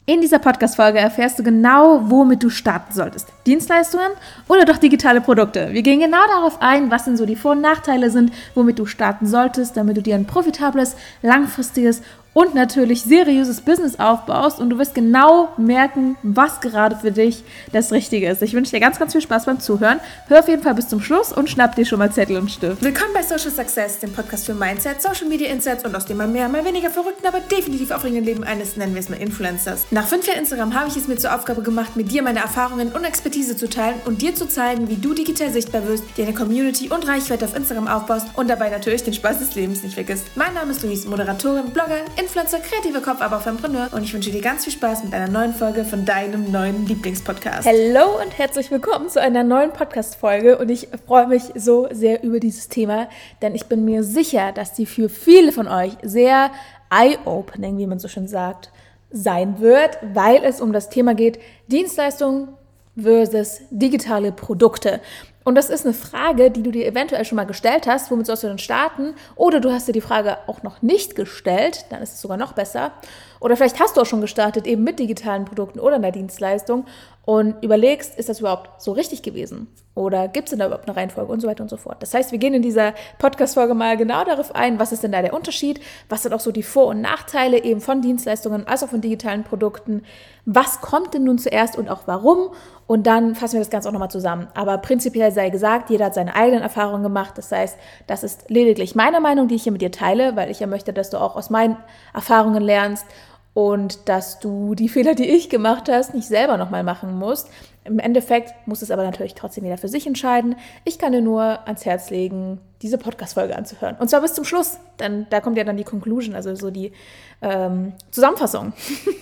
In dieser Podcast-Folge erfährst du genau, womit du starten solltest. Dienstleistungen oder doch digitale Produkte. Wir gehen genau darauf ein, was denn so die Vor- und Nachteile sind, womit du starten solltest, damit du dir ein profitables, langfristiges und natürlich seriöses Business aufbaust und du wirst genau merken, was gerade für dich das Richtige ist. Ich wünsche dir ganz, ganz viel Spaß beim Zuhören. Hör auf jeden Fall bis zum Schluss und schnapp dir schon mal Zettel und Stift. Willkommen bei Social Success, dem Podcast für Mindset, Social Media Insights und aus dem mal mehr, mal weniger verrückten, aber definitiv aufregenden Leben eines, nennen wir es mal, Influencers. Nach 5 Jahren Instagram habe ich es mir zur Aufgabe gemacht, mit dir meine Erfahrungen und Expertise zu teilen und dir zu zeigen, wie du digital sichtbar wirst, dir eine Community und Reichweite auf Instagram aufbaust und dabei natürlich den Spaß des Lebens nicht vergisst. Mein Name ist Luis, Moderatorin, Blogger, Influencer, kreativer Kopf, aber auch Entrepreneur und ich wünsche dir ganz viel Spaß mit einer neuen Folge von deinem neuen Lieblingspodcast. Hallo und herzlich willkommen zu einer neuen Podcast-Folge und ich freue mich so sehr über dieses Thema, denn ich bin mir sicher, dass die für viele von euch sehr eye-opening, wie man so schön sagt, sein wird, weil es um das Thema geht, Dienstleistungen versus digitale Produkte. Und das ist eine Frage, die du dir eventuell schon mal gestellt hast, womit sollst du denn starten? Oder du hast dir die Frage auch noch nicht gestellt, dann ist es sogar noch besser. Oder vielleicht hast du auch schon gestartet, eben mit digitalen Produkten oder einer Dienstleistung und überlegst, ist das überhaupt so richtig gewesen? Oder gibt es denn da überhaupt eine Reihenfolge und so weiter und so fort? Das heißt, wir gehen in dieser Podcast-Folge mal genau darauf ein, was ist denn da der Unterschied? Was sind auch so die Vor- und Nachteile eben von Dienstleistungen als auch von digitalen Produkten? Was kommt denn nun zuerst und auch warum? Und dann fassen wir das Ganze auch nochmal zusammen. Aber prinzipiell sei gesagt, jeder hat seine eigenen Erfahrungen gemacht. Das heißt, das ist lediglich meine Meinung, die ich hier mit dir teile, weil ich ja möchte, dass du auch aus meinen Erfahrungen lernst und dass du die Fehler, die ich gemacht hast, nicht selber nochmal machen musst. Im Endeffekt muss es aber natürlich trotzdem jeder für sich entscheiden. Ich kann dir nur ans Herz legen, diese Podcast-Folge anzuhören. Und zwar bis zum Schluss, denn da kommt ja dann die Conclusion, also so die Zusammenfassung.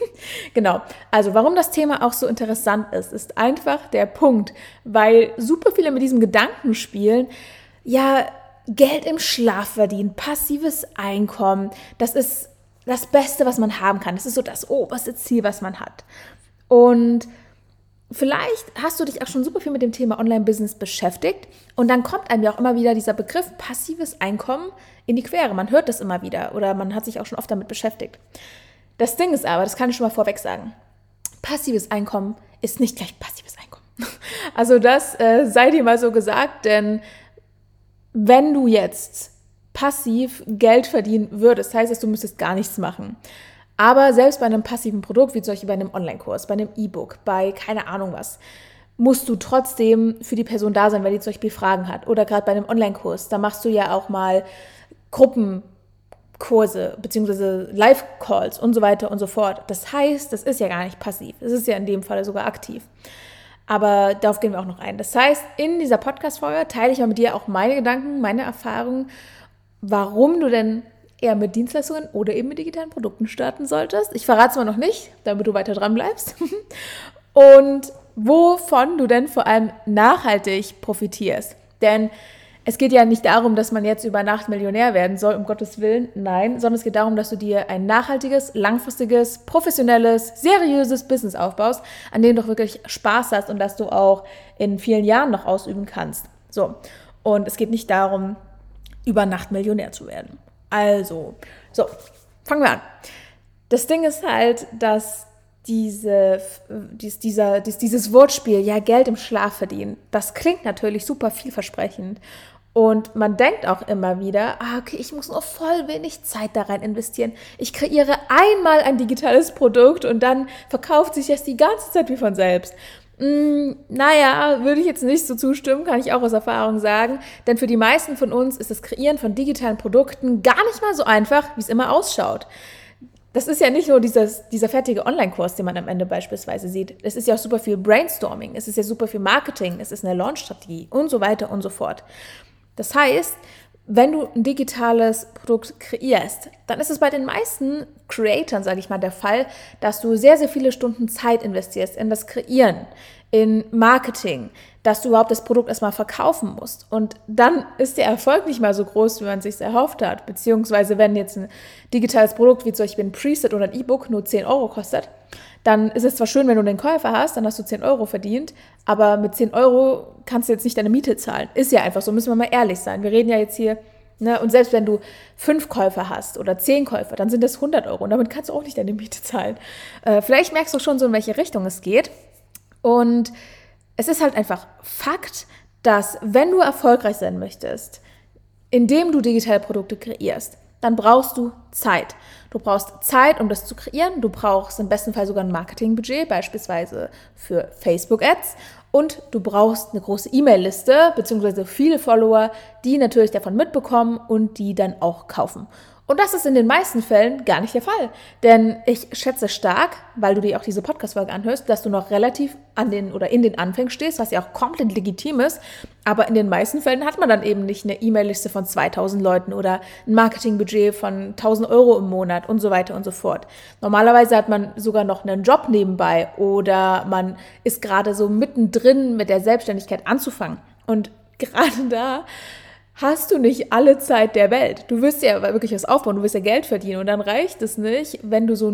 Genau, also warum das Thema auch so interessant ist einfach der Punkt, weil super viele mit diesem Gedanken spielen, ja, Geld im Schlaf verdienen, passives Einkommen, das ist das Beste, was man haben kann. Das ist so das oberste Ziel, was man hat. Und vielleicht hast du dich auch schon super viel mit dem Thema Online-Business beschäftigt und dann kommt einem ja auch immer wieder dieser Begriff passives Einkommen in die Quere. Man hört das immer wieder oder man hat sich auch schon oft damit beschäftigt. Das Ding ist aber, das kann ich schon mal vorweg sagen, passives Einkommen ist nicht gleich passives Einkommen. Also das sei dir mal so gesagt, denn wenn du jetzt passiv Geld verdienen würdest, heißt es, du müsstest gar nichts machen. Aber selbst bei einem passiven Produkt, wie zum Beispiel bei einem Online-Kurs, bei einem E-Book, bei keine Ahnung was, musst du trotzdem für die Person da sein, wenn die zum Beispiel Fragen hat. Oder gerade bei einem Online-Kurs, da machst du ja auch mal Gruppenkurse bzw. Live-Calls und so weiter und so fort. Das heißt, das ist ja gar nicht passiv. Es ist ja in dem Fall sogar aktiv. Aber darauf gehen wir auch noch ein. Das heißt, in dieser Podcast-Folge teile ich mal mit dir auch meine Gedanken, meine Erfahrungen, warum du denn eher mit Dienstleistungen oder eben mit digitalen Produkten starten solltest. Ich verrate es mal noch nicht, damit du weiter dran bleibst. Und wovon du denn vor allem nachhaltig profitierst. Denn es geht ja nicht darum, dass man jetzt über Nacht Millionär werden soll, um Gottes Willen, nein, sondern es geht darum, dass du dir ein nachhaltiges, langfristiges, professionelles, seriöses Business aufbaust, an dem du wirklich Spaß hast und das du auch in vielen Jahren noch ausüben kannst. So, und es geht nicht darum, über Nacht Millionär zu werden. Also, so, fangen wir an. Das Ding ist halt, dass dieses Wortspiel, ja, Geld im Schlaf verdienen, das klingt natürlich super vielversprechend. Und man denkt auch immer wieder, okay, ich muss nur voll wenig Zeit da rein investieren. Ich kreiere einmal ein digitales Produkt und dann verkauft sich das die ganze Zeit wie von selbst. Naja, würde ich jetzt nicht so zustimmen, kann ich auch aus Erfahrung sagen. Denn für die meisten von uns ist das Kreieren von digitalen Produkten gar nicht mal so einfach, wie es immer ausschaut. Das ist ja nicht nur dieser fertige Online-Kurs, den man am Ende beispielsweise sieht. Es ist ja auch super viel Brainstorming, es ist ja super viel Marketing, es ist eine Launch-Strategie und so weiter und so fort. Das heißt, wenn du ein digitales Produkt kreierst, dann ist es bei den meisten Creatoren, sage ich mal, der Fall, dass du sehr, sehr viele Stunden Zeit investierst in das Kreieren, in Marketing, dass du überhaupt das Produkt erstmal verkaufen musst. Und dann ist der Erfolg nicht mal so groß, wie man es sich erhofft hat. Beziehungsweise wenn jetzt ein digitales Produkt wie zum Beispiel ein Preset oder ein E-Book nur 10 Euro kostet, dann ist es zwar schön, wenn du den Käufer hast, dann hast du 10 Euro verdient, aber mit 10 Euro kannst du jetzt nicht deine Miete zahlen. Ist ja einfach so, müssen wir mal ehrlich sein. Wir reden ja jetzt hier Ne? Und selbst wenn du 5 Käufer hast oder 10 Käufer, dann sind das 100 Euro und damit kannst du auch nicht deine Miete zahlen. Vielleicht merkst du schon so, in welche Richtung es geht. Und es ist halt einfach Fakt, dass wenn du erfolgreich sein möchtest, indem du digitale Produkte kreierst, dann brauchst du Zeit. Du brauchst Zeit, um das zu kreieren. Du brauchst im besten Fall sogar ein Marketingbudget, beispielsweise für Facebook-Ads. Und du brauchst eine große E-Mail-Liste, beziehungsweise viele Follower, die natürlich davon mitbekommen und die dann auch kaufen. Und das ist in den meisten Fällen gar nicht der Fall. Denn ich schätze stark, weil du dir auch diese Podcast-Folge anhörst, dass du noch relativ in den Anfängen stehst, was ja auch komplett legitim ist. Aber in den meisten Fällen hat man dann eben nicht eine E-Mail-Liste von 2000 Leuten oder ein Marketingbudget von 1000 Euro im Monat und so weiter und so fort. Normalerweise hat man sogar noch einen Job nebenbei oder man ist gerade so mittendrin mit der Selbstständigkeit anzufangen. Und gerade da hast du nicht alle Zeit der Welt. Du wirst ja wirklich was aufbauen, du wirst ja Geld verdienen und dann reicht es nicht, wenn du so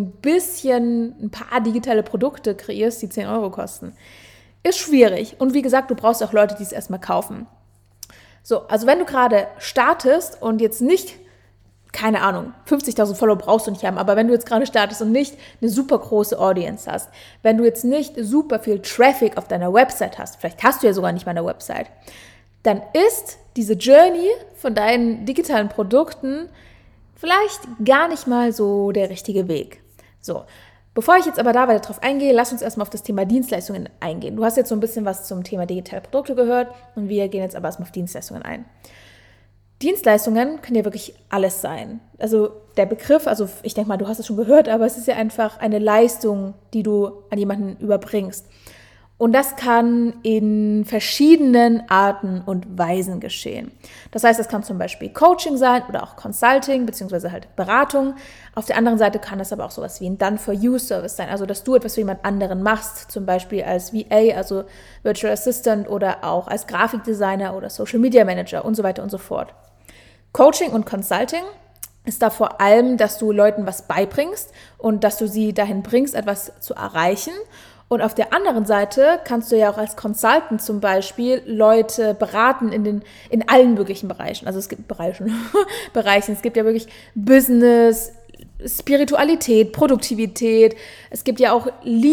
ein paar digitale Produkte kreierst, die 10 Euro kosten. Ist schwierig und wie gesagt, du brauchst auch Leute, die es erstmal kaufen. So, also wenn du gerade startest und jetzt nicht, keine Ahnung, 50.000 Follower brauchst du nicht haben, aber wenn du jetzt gerade startest und nicht eine super große Audience hast, wenn du jetzt nicht super viel Traffic auf deiner Website hast, vielleicht hast du ja sogar nicht mal eine Website, dann ist diese Journey von deinen digitalen Produkten vielleicht gar nicht mal so der richtige Weg. So, bevor ich jetzt aber da weiter drauf eingehe, lass uns erstmal auf das Thema Dienstleistungen eingehen. Du hast jetzt so ein bisschen was zum Thema digitale Produkte gehört und wir gehen jetzt aber erstmal auf Dienstleistungen ein. Dienstleistungen können ja wirklich alles sein. Also der Begriff, also ich denke mal, du hast es schon gehört, aber es ist ja einfach eine Leistung, die du an jemanden überbringst. Und das kann in verschiedenen Arten und Weisen geschehen. Das heißt, das kann zum Beispiel Coaching sein oder auch Consulting beziehungsweise halt Beratung. Auf der anderen Seite kann das aber auch sowas wie ein Done-for-You-Service sein, also dass du etwas für jemand anderen machst, zum Beispiel als VA, also Virtual Assistant oder auch als Grafikdesigner oder Social Media Manager und so weiter und so fort. Coaching und Consulting ist da vor allem, dass du Leuten was beibringst und dass du sie dahin bringst, etwas zu erreichen. Und auf der anderen Seite kannst du ja auch als Consultant zum Beispiel Leute beraten in allen möglichen Bereichen. Also es gibt Bereichen. Es gibt ja wirklich Business, Spiritualität, Produktivität. Es gibt ja auch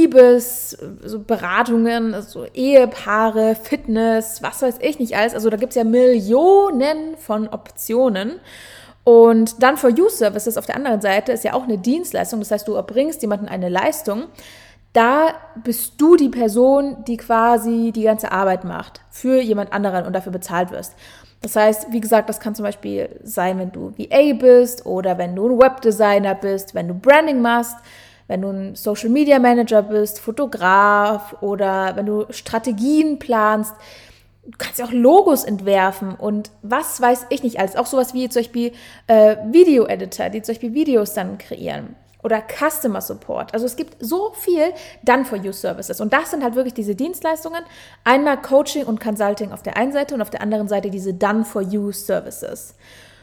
Liebesberatungen, also Ehepaare, Fitness, was weiß ich nicht alles. Also da gibt es ja Millionen von Optionen. Und Done-for-You-Services auf der anderen Seite ist ja auch eine Dienstleistung. Das heißt, du erbringst jemandem eine Leistung. Da bist du die Person, die quasi die ganze Arbeit macht für jemand anderen und dafür bezahlt wirst. Das heißt, wie gesagt, das kann zum Beispiel sein, wenn du VA bist oder wenn du ein Webdesigner bist, wenn du Branding machst, wenn du ein Social Media Manager bist, Fotograf oder wenn du Strategien planst. Du kannst ja auch Logos entwerfen und was weiß ich nicht alles. Auch sowas wie zum Beispiel Video-Editor, die zum Beispiel Videos dann kreieren. Oder Customer Support. Also es gibt so viel Done-for-You-Services. Und das sind halt wirklich diese Dienstleistungen. Einmal Coaching und Consulting auf der einen Seite und auf der anderen Seite diese Done-for-You-Services.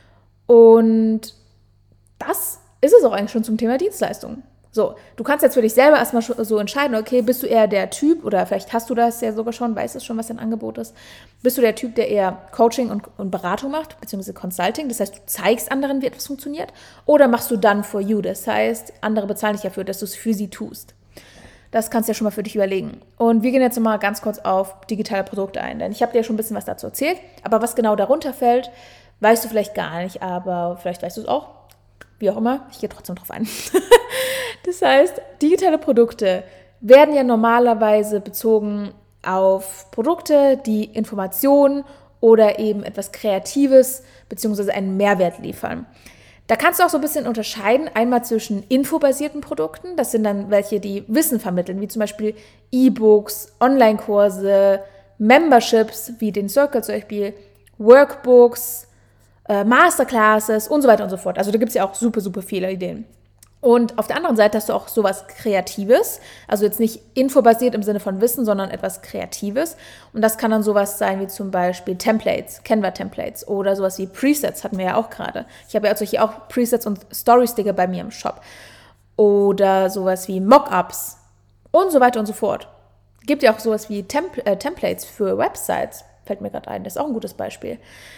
Und das ist es auch eigentlich schon zum Thema Dienstleistungen. So, du kannst jetzt für dich selber erstmal so entscheiden, okay, bist du eher der Typ, oder vielleicht hast du das ja sogar schon, weißt du schon, was dein Angebot ist, bist du der Typ, der eher Coaching und Beratung macht, beziehungsweise Consulting, das heißt, du zeigst anderen, wie etwas funktioniert, oder machst du Done for You, das heißt, andere bezahlen dich dafür, dass du es für sie tust. Das kannst du ja schon mal für dich überlegen. Und wir gehen jetzt mal ganz kurz auf digitale Produkte ein, denn ich habe dir ja schon ein bisschen was dazu erzählt, aber was genau darunter fällt, weißt du vielleicht gar nicht, aber vielleicht weißt du es auch. Wie auch immer, ich gehe trotzdem drauf ein. Das heißt, digitale Produkte werden ja normalerweise bezogen auf Produkte, die Informationen oder eben etwas Kreatives bzw. einen Mehrwert liefern. Da kannst du auch so ein bisschen unterscheiden, einmal zwischen infobasierten Produkten, das sind dann welche, die Wissen vermitteln, wie zum Beispiel E-Books, Online-Kurse, Memberships, wie den Circle zum Beispiel, Workbooks, Masterclasses und so weiter und so fort. Also da gibt es ja auch super, super viele Ideen. Und auf der anderen Seite hast du auch sowas Kreatives, also jetzt nicht infobasiert im Sinne von Wissen, sondern etwas Kreatives. Und das kann dann sowas sein wie zum Beispiel Templates, Canva-Templates oder sowas wie Presets, hatten wir ja auch gerade. Ich habe ja also hier auch Presets und Story-Sticker bei mir im Shop. Oder sowas wie Mockups und so weiter und so fort. Gibt ja auch sowas wie Templates für Websites, fällt mir gerade ein, das ist auch ein gutes Beispiel.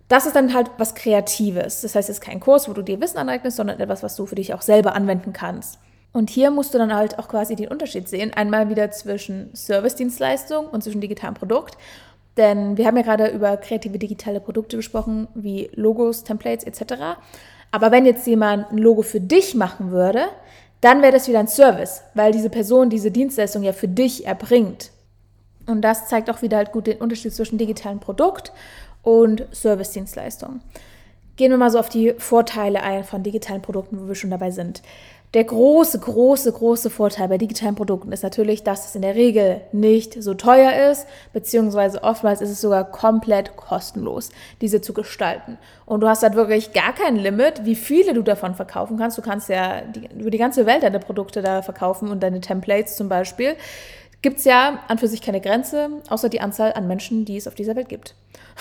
Das ist dann halt was Kreatives. Das heißt, es ist kein Kurs, wo du dir Wissen aneignest, sondern etwas, was du für dich auch selber anwenden kannst. Und hier musst du dann halt auch quasi den Unterschied sehen. Einmal wieder zwischen Service-Dienstleistung und zwischen digitalem Produkt. Denn wir haben ja gerade über kreative digitale Produkte gesprochen, wie Logos, Templates etc. Aber wenn jetzt jemand ein Logo für dich machen würde, dann wäre das wieder ein Service, weil diese Person diese Dienstleistung ja für dich erbringt. Und das zeigt auch wieder halt gut den Unterschied zwischen digitalem Produkt und Service-Dienstleistung. Gehen wir mal so auf die Vorteile ein von digitalen Produkten, wo wir schon dabei sind. Der große Vorteil bei digitalen Produkten ist natürlich, dass es in der Regel nicht so teuer ist, beziehungsweise oftmals ist es sogar komplett kostenlos, diese zu gestalten. Und du hast halt wirklich gar kein Limit, wie viele du davon verkaufen kannst. Du kannst ja über die ganze Welt deine Produkte da verkaufen und deine Templates zum Beispiel. Gibt es ja an für sich keine Grenze, außer die Anzahl an Menschen, die es auf dieser Welt gibt.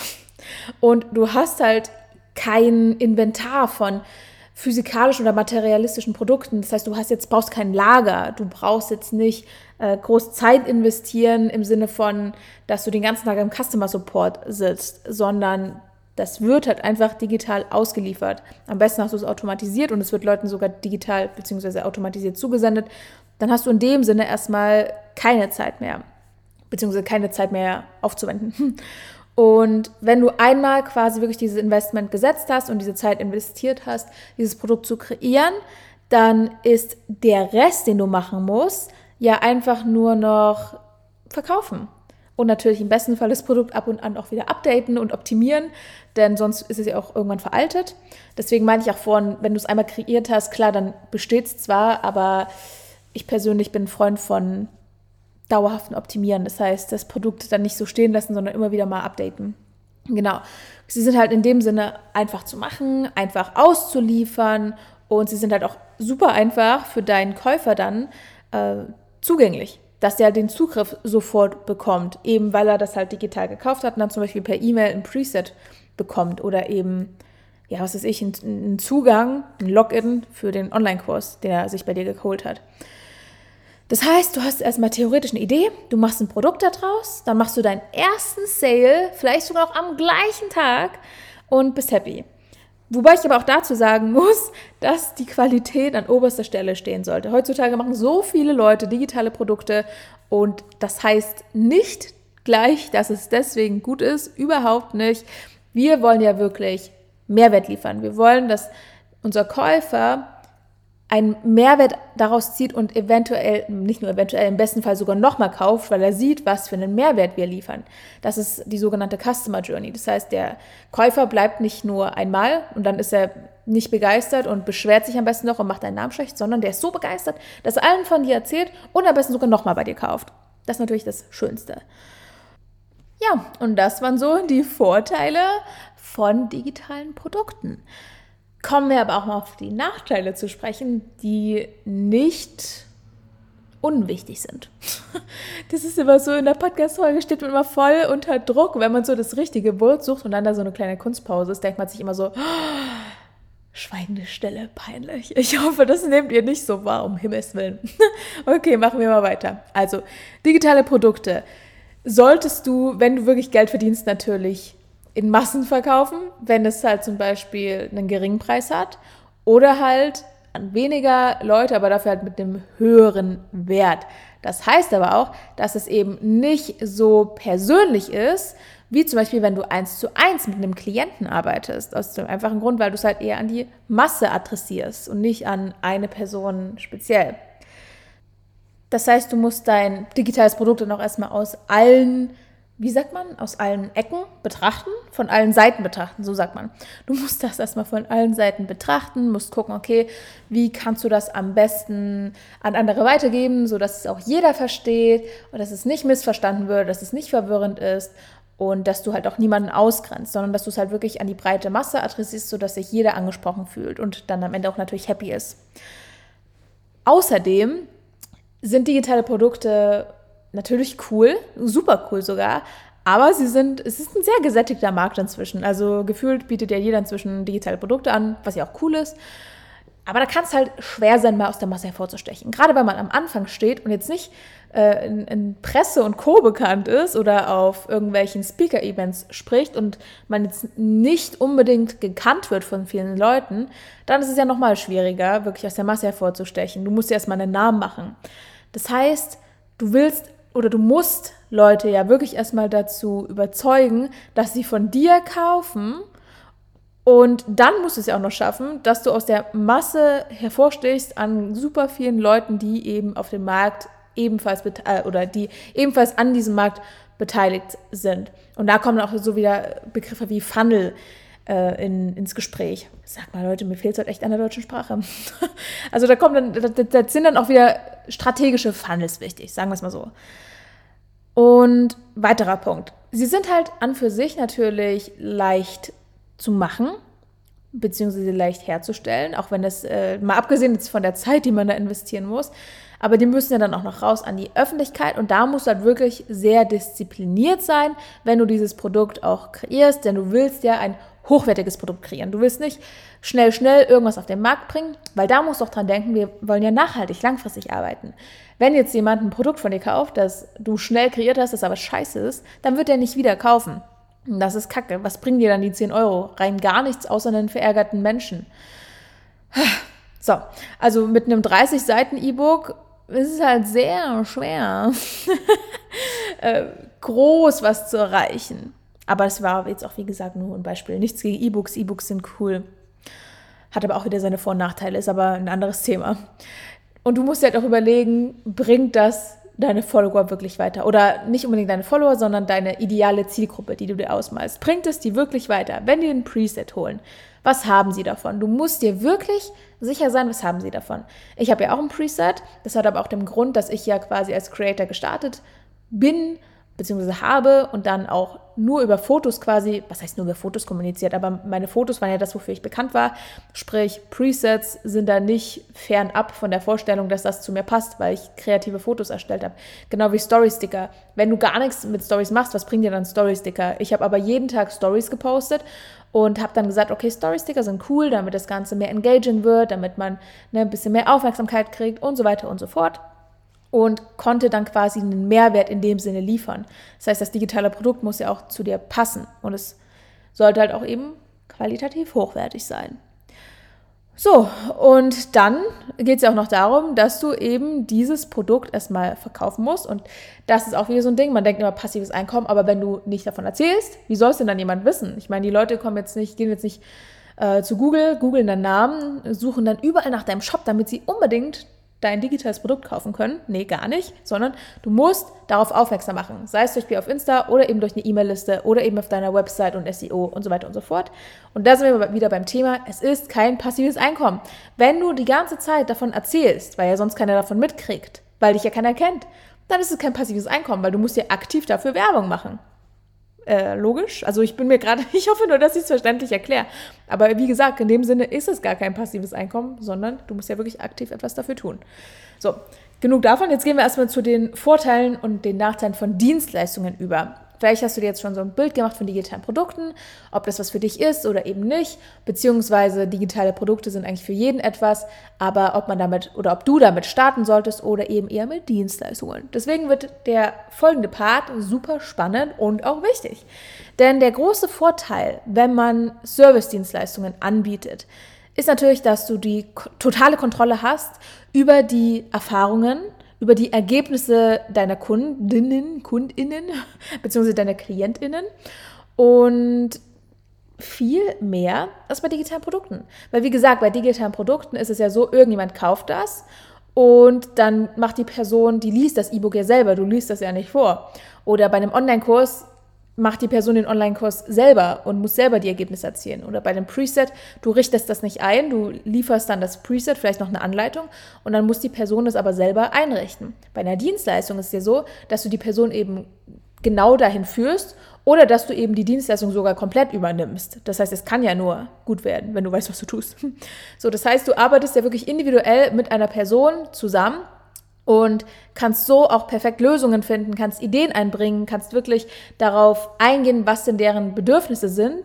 Und du hast halt kein Inventar von physikalischen oder materialistischen Produkten. Das heißt, brauchst kein Lager, du brauchst jetzt nicht groß Zeit investieren im Sinne von, dass du den ganzen Tag im Customer Support sitzt, sondern das wird halt einfach digital ausgeliefert. Am besten hast du es automatisiert und es wird Leuten sogar digital bzw. automatisiert zugesendet. Dann hast du in dem Sinne erstmal keine Zeit mehr, beziehungsweise keine Zeit mehr aufzuwenden. Und wenn du einmal quasi wirklich dieses Investment gesetzt hast und diese Zeit investiert hast, dieses Produkt zu kreieren, dann ist der Rest, den du machen musst, ja einfach nur noch verkaufen. Und natürlich im besten Fall das Produkt ab und an auch wieder updaten und optimieren, denn sonst ist es ja auch irgendwann veraltet. Deswegen meine ich auch vorhin, wenn du es einmal kreiert hast, klar, dann besteht es zwar, aber ich persönlich bin ein Freund von dauerhaften Optimieren. Das heißt, das Produkt dann nicht so stehen lassen, sondern immer wieder mal updaten. Genau. Sie sind halt in dem Sinne einfach zu machen, einfach auszuliefern und sie sind halt auch super einfach für deinen Käufer dann zugänglich, dass der den Zugriff sofort bekommt, eben weil er das halt digital gekauft hat und dann zum Beispiel per E-Mail ein Preset bekommt oder eben, ja, was weiß ich, einen Zugang, ein Login für den Online-Kurs, den er sich bei dir geholt hat. Das heißt, du hast erstmal theoretisch eine Idee, du machst ein Produkt daraus, dann machst du deinen ersten Sale, vielleicht sogar auch am gleichen Tag und bist happy. Wobei ich aber auch dazu sagen muss, dass die Qualität an oberster Stelle stehen sollte. Heutzutage machen so viele Leute digitale Produkte und das heißt nicht gleich, dass es deswegen gut ist, überhaupt nicht. Wir wollen ja wirklich Mehrwert liefern. Wir wollen, dass unser Käufer einen Mehrwert daraus zieht und eventuell, nicht nur eventuell, im besten Fall sogar nochmal kauft, weil er sieht, was für einen Mehrwert wir liefern. Das ist die sogenannte Customer Journey. Das heißt, der Käufer bleibt nicht nur einmal und dann ist er nicht begeistert und beschwert sich am besten noch und macht deinen Namen schlecht, sondern der ist so begeistert, dass er allen von dir erzählt und am besten sogar nochmal bei dir kauft. Das ist natürlich das Schönste. Ja, und das waren so die Vorteile von digitalen Produkten. Kommen wir aber auch mal auf die Nachteile zu sprechen, die nicht unwichtig sind. Das ist immer so, in der Podcast-Folge steht man immer voll unter Druck. Wenn man so das richtige Wort sucht und dann da so eine kleine Kunstpause ist, denkt man sich immer so, schweigende Stille, peinlich. Ich hoffe, das nehmt ihr nicht so wahr, um Himmels Willen. Okay, machen wir mal weiter. Also, digitale Produkte solltest du, wenn du wirklich Geld verdienst, natürlich in Massen verkaufen, wenn es halt zum Beispiel einen geringen Preis hat oder halt an weniger Leute, aber dafür halt mit einem höheren Wert. Das heißt aber auch, dass es eben nicht so persönlich ist, wie zum Beispiel, wenn du 1:1 mit einem Klienten arbeitest. Aus dem einfachen Grund, weil du es halt eher an die Masse adressierst und nicht an eine Person speziell. Das heißt, du musst dein digitales Produkt dann auch erstmal aus allen Ecken betrachten, von allen Seiten betrachten, so sagt man. Du musst das erstmal von allen Seiten betrachten, musst gucken, okay, wie kannst du das am besten an andere weitergeben, sodass es auch jeder versteht und dass es nicht missverstanden wird, dass es nicht verwirrend ist und dass du halt auch niemanden ausgrenzt, sondern dass du es halt wirklich an die breite Masse adressierst, sodass sich jeder angesprochen fühlt und dann am Ende auch natürlich happy ist. Außerdem sind digitale Produkte natürlich cool, super cool sogar, aber es ist ein sehr gesättigter Markt inzwischen. Also gefühlt bietet ja jeder inzwischen digitale Produkte an, was ja auch cool ist. Aber da kann es halt schwer sein, mal aus der Masse hervorzustechen. Gerade wenn man am Anfang steht und jetzt nicht in Presse und Co. bekannt ist oder auf irgendwelchen Speaker-Events spricht und man jetzt nicht unbedingt gekannt wird von vielen Leuten, dann ist es ja nochmal schwieriger, wirklich aus der Masse hervorzustechen. Du musst dir erstmal einen Namen machen. Das heißt, du musst Leute ja wirklich erstmal dazu überzeugen, dass sie von dir kaufen. Und dann musst du es ja auch noch schaffen, dass du aus der Masse hervorstichst an super vielen Leuten, die eben auf dem Markt ebenfalls die ebenfalls an diesem Markt beteiligt sind. Und da kommen auch so wieder Begriffe wie Funnel ins Gespräch. Sag mal, Leute, mir fehlt es halt echt an der deutschen Sprache. Also da sind dann auch wieder strategische Funnels wichtig, sagen wir es mal so. Und weiterer Punkt. Sie sind halt an für sich natürlich leicht zu machen, beziehungsweise leicht herzustellen, auch wenn das, mal abgesehen jetzt von der Zeit, die man da investieren muss, aber die müssen ja dann auch noch raus an die Öffentlichkeit und da musst du halt wirklich sehr diszipliniert sein, wenn du dieses Produkt auch kreierst, denn du willst ja ein hochwertiges Produkt kreieren. Du willst nicht schnell irgendwas auf den Markt bringen, weil da musst du auch dran denken, wir wollen ja nachhaltig, langfristig arbeiten. Wenn jetzt jemand ein Produkt von dir kauft, das du schnell kreiert hast, das aber scheiße ist, dann wird er nicht wieder kaufen. Und das ist Kacke. Was bringen dir dann die 10 Euro? Rein gar nichts, außer einen verärgerten Menschen. So, also mit einem 30-Seiten-E-Book ist es halt sehr schwer, groß was zu erreichen. Aber es war jetzt auch, wie gesagt, nur ein Beispiel. Nichts gegen E-Books. E-Books sind cool. Hat aber auch wieder seine Vor- und Nachteile, ist aber ein anderes Thema. Und du musst dir halt auch überlegen, bringt das deine Follower wirklich weiter? Oder nicht unbedingt deine Follower, sondern deine ideale Zielgruppe, die du dir ausmalst. Bringt es die wirklich weiter? Wenn die ein Preset holen, was haben sie davon? Du musst dir wirklich sicher sein, was haben sie davon? Ich habe ja auch ein Preset. Das hat aber auch den Grund, dass ich ja quasi als Creator gestartet bin, beziehungsweise habe und dann auch nur über Fotos quasi, was heißt nur über Fotos kommuniziert, aber meine Fotos waren ja das, wofür ich bekannt war, sprich Presets sind da nicht fernab von der Vorstellung, dass das zu mir passt, weil ich kreative Fotos erstellt habe. Genau wie Story-Sticker. Wenn du gar nichts mit Stories machst, was bringt dir dann Story-Sticker? Ich habe aber jeden Tag Stories gepostet und habe dann gesagt, okay, Story-Sticker sind cool, damit das Ganze mehr engaging wird, damit man ein bisschen mehr Aufmerksamkeit kriegt und so weiter und so fort. Und konnte dann quasi einen Mehrwert in dem Sinne liefern. Das heißt, das digitale Produkt muss ja auch zu dir passen und es sollte halt auch eben qualitativ hochwertig sein. So, und dann geht es ja auch noch darum, dass du eben dieses Produkt erstmal verkaufen musst und das ist auch wieder so ein Ding, man denkt immer passives Einkommen, aber wenn du nicht davon erzählst, wie soll es denn dann jemand wissen? Ich meine, die Leute gehen jetzt nicht zu Google, googeln deinen Namen, suchen dann überall nach deinem Shop, damit sie unbedingt dein digitales Produkt kaufen können. Nee, gar nicht, sondern du musst darauf aufmerksam machen. Sei es durch auf Insta oder eben durch eine E-Mail-Liste oder eben auf deiner Website und SEO und so weiter und so fort. Und da sind wir wieder beim Thema, es ist kein passives Einkommen. Wenn du die ganze Zeit davon erzählst, weil ja sonst keiner davon mitkriegt, weil dich ja keiner kennt, dann ist es kein passives Einkommen, weil du musst ja aktiv dafür Werbung machen. Logisch. Also ich hoffe nur, dass ich es verständlich erkläre. Aber wie gesagt, in dem Sinne ist es gar kein passives Einkommen, sondern du musst ja wirklich aktiv etwas dafür tun. So, genug davon. Jetzt gehen wir erstmal zu den Vorteilen und den Nachteilen von Dienstleistungen über. Vielleicht hast du dir jetzt schon so ein Bild gemacht von digitalen Produkten, ob das was für dich ist oder eben nicht, beziehungsweise digitale Produkte sind eigentlich für jeden etwas, aber ob du damit starten solltest oder eben eher mit Dienstleistungen. Deswegen wird der folgende Part super spannend und auch wichtig. Denn der große Vorteil, wenn man Service-Dienstleistungen anbietet, ist natürlich, dass du die totale Kontrolle hast über die Erfahrungen, über die Ergebnisse deiner KundInnen, beziehungsweise deiner KlientInnen und viel mehr als bei digitalen Produkten. Weil wie gesagt, bei digitalen Produkten ist es ja so, irgendjemand kauft das und dann macht die Person, die liest das E-Book ja selber, du liest das ja nicht vor. Oder bei einem Online-Kurs macht die Person den Online-Kurs selber und muss selber die Ergebnisse erzielen. Oder bei einem Preset, du richtest das nicht ein, du lieferst dann das Preset, vielleicht noch eine Anleitung und dann muss die Person das aber selber einrichten. Bei einer Dienstleistung ist es ja so, dass du die Person eben genau dahin führst oder dass du eben die Dienstleistung sogar komplett übernimmst. Das heißt, es kann ja nur gut werden, wenn du weißt, was du tust. So, das heißt, du arbeitest ja wirklich individuell mit einer Person zusammen und kannst so auch perfekt Lösungen finden, kannst Ideen einbringen, kannst wirklich darauf eingehen, was denn deren Bedürfnisse sind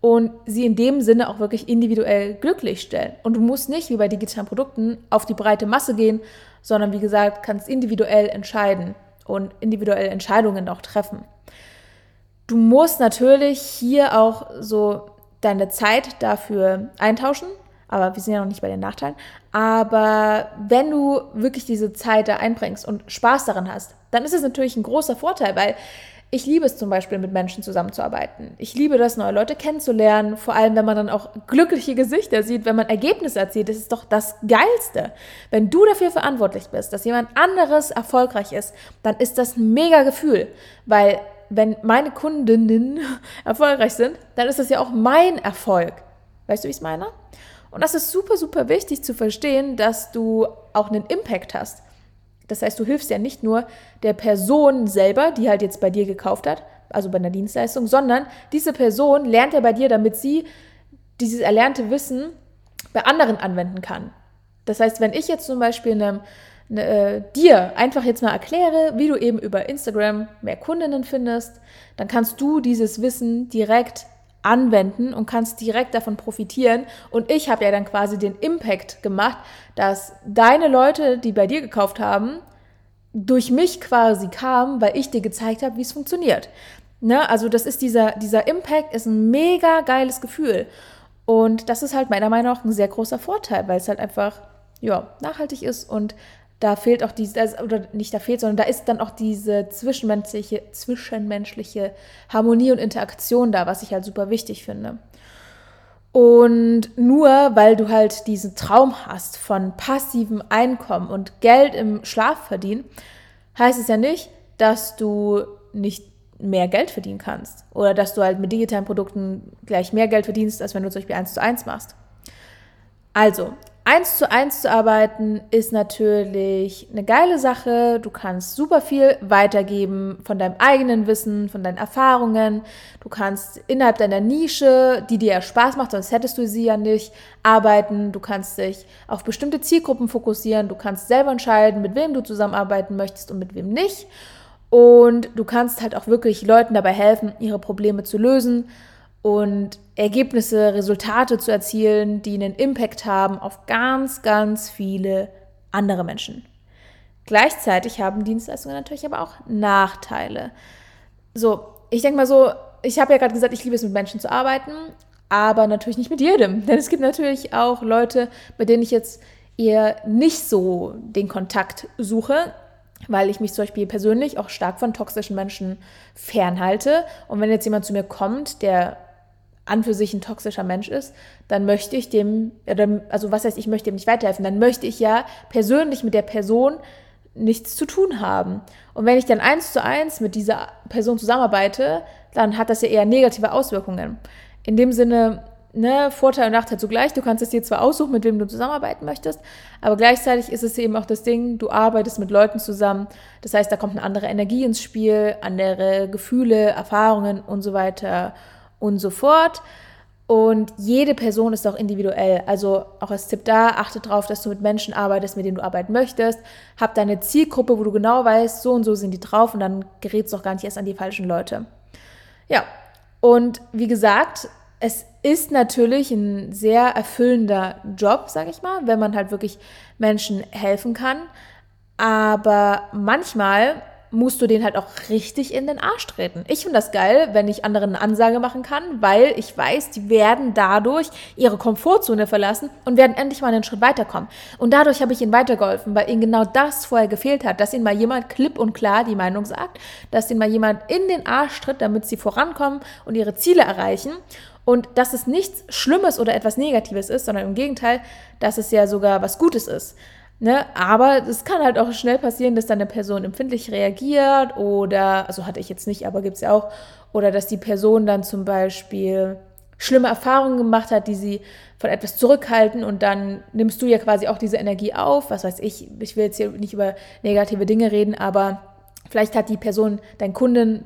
und sie in dem Sinne auch wirklich individuell glücklich stellen. Und du musst nicht, wie bei digitalen Produkten, auf die breite Masse gehen, sondern wie gesagt, kannst individuell entscheiden und individuelle Entscheidungen auch treffen. Du musst natürlich hier auch so deine Zeit dafür eintauschen, aber wir sind ja noch nicht bei den Nachteilen. Aber wenn du wirklich diese Zeit da einbringst und Spaß daran hast, dann ist es natürlich ein großer Vorteil, weil ich liebe es zum Beispiel, mit Menschen zusammenzuarbeiten. Ich liebe das, neue Leute kennenzulernen, vor allem, wenn man dann auch glückliche Gesichter sieht, wenn man Ergebnisse erzielt. Das ist doch das Geilste. Wenn du dafür verantwortlich bist, dass jemand anderes erfolgreich ist, dann ist das ein mega Gefühl, weil wenn meine Kundinnen erfolgreich sind, dann ist das ja auch mein Erfolg. Weißt du, wie ich es meine? Und das ist super, super wichtig zu verstehen, dass du auch einen Impact hast. Das heißt, du hilfst ja nicht nur der Person selber, die halt jetzt bei dir gekauft hat, also bei einer Dienstleistung, sondern diese Person lernt ja bei dir, damit sie dieses erlernte Wissen bei anderen anwenden kann. Das heißt, wenn ich jetzt zum Beispiel dir einfach jetzt mal erkläre, wie du eben über Instagram mehr Kundinnen findest, dann kannst du dieses Wissen direkt anwenden und kannst direkt davon profitieren. Und ich habe ja dann quasi den Impact gemacht, dass deine Leute, die bei dir gekauft haben, durch mich quasi kamen, weil ich dir gezeigt habe, wie es funktioniert. Ne? Also das ist dieser Impact ist ein mega geiles Gefühl. Und das ist halt meiner Meinung nach ein sehr großer Vorteil, weil es halt einfach nachhaltig ist und da fehlt auch sondern da ist dann auch diese zwischenmenschliche Harmonie und Interaktion da, was ich halt super wichtig finde. Und nur weil du halt diesen Traum hast von passivem Einkommen und Geld im Schlaf verdienen, heißt es ja nicht, dass du nicht mehr Geld verdienen kannst oder dass du halt mit digitalen Produkten gleich mehr Geld verdienst, als wenn du zum Beispiel 1:1 machst. Also 1:1 zu arbeiten ist natürlich eine geile Sache. Du kannst super viel weitergeben von deinem eigenen Wissen, von deinen Erfahrungen. Du kannst innerhalb deiner Nische, die dir ja Spaß macht, sonst hättest du sie ja nicht, arbeiten. Du kannst dich auf bestimmte Zielgruppen fokussieren. Du kannst selber entscheiden, mit wem du zusammenarbeiten möchtest und mit wem nicht. Und du kannst halt auch wirklich Leuten dabei helfen, ihre Probleme zu lösen und Ergebnisse, Resultate zu erzielen, die einen Impact haben auf ganz, ganz viele andere Menschen. Gleichzeitig haben Dienstleistungen natürlich aber auch Nachteile. So, ich denke mal so, ich habe ja gerade gesagt, ich liebe es, mit Menschen zu arbeiten, aber natürlich nicht mit jedem. Denn es gibt natürlich auch Leute, bei denen ich jetzt eher nicht so den Kontakt suche, weil ich mich zum Beispiel persönlich auch stark von toxischen Menschen fernhalte. Und wenn jetzt jemand zu mir kommt, der an für sich ein toxischer Mensch ist, dann möchte ich dem, ich möchte dem nicht weiterhelfen, dann möchte ich ja persönlich mit der Person nichts zu tun haben. Und wenn ich dann 1:1 mit dieser Person zusammenarbeite, dann hat das ja eher negative Auswirkungen. In dem Sinne, Vorteil und Nachteil zugleich. Du kannst es dir zwar aussuchen, mit wem du zusammenarbeiten möchtest, aber gleichzeitig ist es eben auch das Ding, du arbeitest mit Leuten zusammen. Das heißt, da kommt eine andere Energie ins Spiel, andere Gefühle, Erfahrungen und so weiter und so fort. Und jede Person ist auch individuell. Also auch als Tipp da, achte darauf, dass du mit Menschen arbeitest, mit denen du arbeiten möchtest. Hab deine Zielgruppe, wo du genau weißt, so und so sind die drauf und dann gerätst du auch gar nicht erst an die falschen Leute. Ja, und wie gesagt, es ist natürlich ein sehr erfüllender Job, sage ich mal, wenn man halt wirklich Menschen helfen kann. Aber manchmal musst du den halt auch richtig in den Arsch treten. Ich finde das geil, wenn ich anderen eine Ansage machen kann, weil ich weiß, die werden dadurch ihre Komfortzone verlassen und werden endlich mal einen Schritt weiterkommen. Und dadurch habe ich ihnen weitergeholfen, weil ihnen genau das vorher gefehlt hat, dass ihnen mal jemand klipp und klar die Meinung sagt, dass ihnen mal jemand in den Arsch tritt, damit sie vorankommen und ihre Ziele erreichen. Und dass es nichts Schlimmes oder etwas Negatives ist, sondern im Gegenteil, dass es ja sogar was Gutes ist. Aber es kann halt auch schnell passieren, dass dann eine Person empfindlich reagiert oder, also hatte ich jetzt nicht, aber gibt es ja auch, oder dass die Person dann zum Beispiel schlimme Erfahrungen gemacht hat, die sie von etwas zurückhalten und dann nimmst du ja quasi auch diese Energie auf, was weiß ich will jetzt hier nicht über negative Dinge reden, aber vielleicht hat die Person, dein Kunde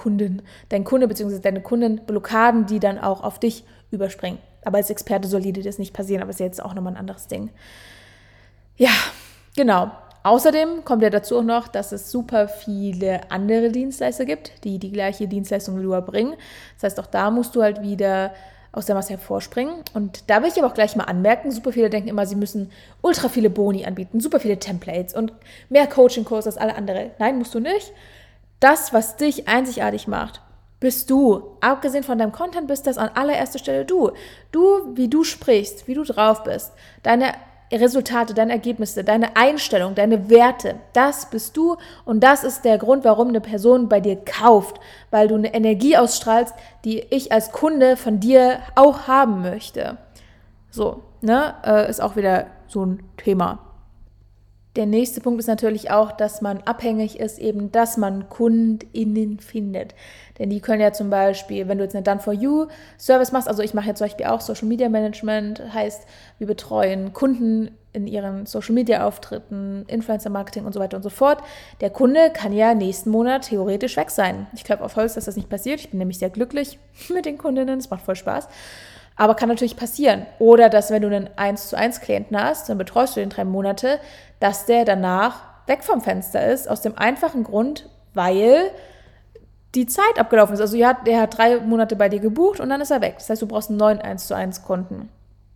bzw. deine Kundin Blockaden, die dann auch auf dich überspringen. Aber als Experte soll dir das nicht passieren, aber ist ja jetzt auch nochmal ein anderes Ding. Ja, genau. Außerdem kommt ja dazu auch noch, dass es super viele andere Dienstleister gibt, die die gleiche Dienstleistung wie du erbringen. Das heißt, auch da musst du halt wieder aus der Masse hervorspringen. Und da will ich aber auch gleich mal anmerken, super viele denken immer, sie müssen ultra viele Boni anbieten, super viele Templates und mehr Coaching-Kurse als alle andere. Nein, musst du nicht. Das, was dich einzigartig macht, bist du. Abgesehen von deinem Content bist das an allererster Stelle du. Du, wie du sprichst, wie du drauf bist, deine Resultate, deine Ergebnisse, deine Einstellung, deine Werte, das bist du und das ist der Grund, warum eine Person bei dir kauft, weil du eine Energie ausstrahlst, die ich als Kunde von dir auch haben möchte. So, ne, ist auch wieder so ein Thema. Der nächste Punkt ist natürlich auch, dass man abhängig ist, eben, dass man KundInnen findet. Denn die können ja zum Beispiel, wenn du jetzt eine Done-for-You-Service machst, also ich mache ja zum Beispiel auch Social Media Management, heißt, wir betreuen Kunden in ihren Social Media Auftritten, Influencer Marketing und so weiter und so fort. Der Kunde kann ja nächsten Monat theoretisch weg sein. Ich glaube auf Holz, dass das nicht passiert. Ich bin nämlich sehr glücklich mit den Kundinnen, es macht voll Spaß. Aber kann natürlich passieren. Oder dass, wenn du einen 1:1 Klienten hast, dann betreust du den 3 Monate, dass der danach weg vom Fenster ist, aus dem einfachen Grund, weil die Zeit abgelaufen ist. Also der hat 3 Monate bei dir gebucht und dann ist er weg. Das heißt, du brauchst einen neuen 1:1 Kunden.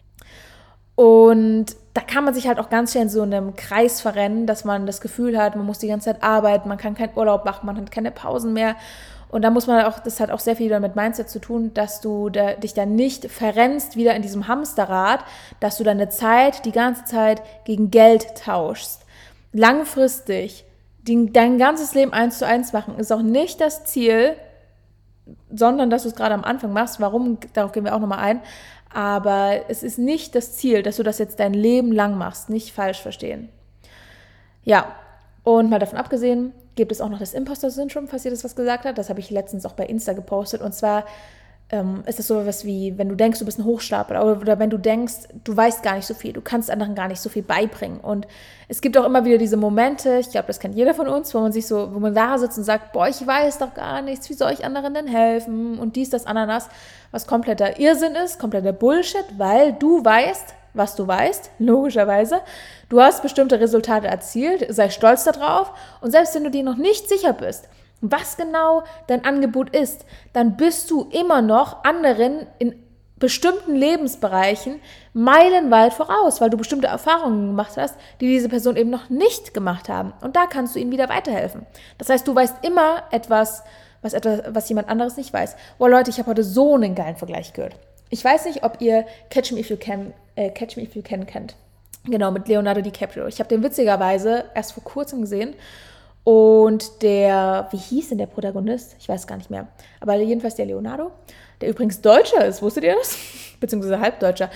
Und da kann man sich halt auch ganz schnell in so einem Kreis verrennen, dass man das Gefühl hat, man muss die ganze Zeit arbeiten, man kann keinen Urlaub machen, man hat keine Pausen mehr. Und da muss man auch, das hat auch sehr viel mit Mindset zu tun, dass du dich da nicht verrennst wieder in diesem Hamsterrad, dass du deine Zeit die ganze Zeit gegen Geld tauschst. Langfristig dein ganzes Leben 1:1 machen ist auch nicht das Ziel, sondern dass du es gerade am Anfang machst. Warum, darauf gehen wir auch nochmal ein. Aber es ist nicht das Ziel, dass du das jetzt dein Leben lang machst. Nicht falsch verstehen. Ja, und mal davon abgesehen, gibt es auch noch das Imposter-Syndrom, falls ihr das was gesagt habt. Das habe ich letztens auch bei Insta gepostet. Und zwar ist das so etwas wie, wenn du denkst, du bist ein Hochstapler oder wenn du denkst, du weißt gar nicht so viel, du kannst anderen gar nicht so viel beibringen. Und es gibt auch immer wieder diese Momente, ich glaube, das kennt jeder von uns, wo man da sitzt und sagt, boah, ich weiß doch gar nichts, wie soll ich anderen denn helfen? Und dies, das, Ananas, was kompletter Irrsinn ist, kompletter Bullshit, weil du weißt, was du weißt, logischerweise. Du hast bestimmte Resultate erzielt, sei stolz darauf. Und selbst wenn du dir noch nicht sicher bist, was genau dein Angebot ist, dann bist du immer noch anderen in bestimmten Lebensbereichen meilenweit voraus, weil du bestimmte Erfahrungen gemacht hast, die diese Person eben noch nicht gemacht haben. Und da kannst du ihnen wieder weiterhelfen. Das heißt, du weißt immer etwas, was jemand anderes nicht weiß. Boah, Leute, ich habe heute so einen geilen Vergleich gehört. Ich weiß nicht, ob ihr Catch Me If You Can kennt. Genau, mit Leonardo DiCaprio. Ich habe den witzigerweise erst vor kurzem gesehen. Und wie hieß denn der Protagonist? Ich weiß gar nicht mehr. Aber jedenfalls der Leonardo, der übrigens Deutscher ist, wusstet ihr das? Beziehungsweise Halbdeutscher.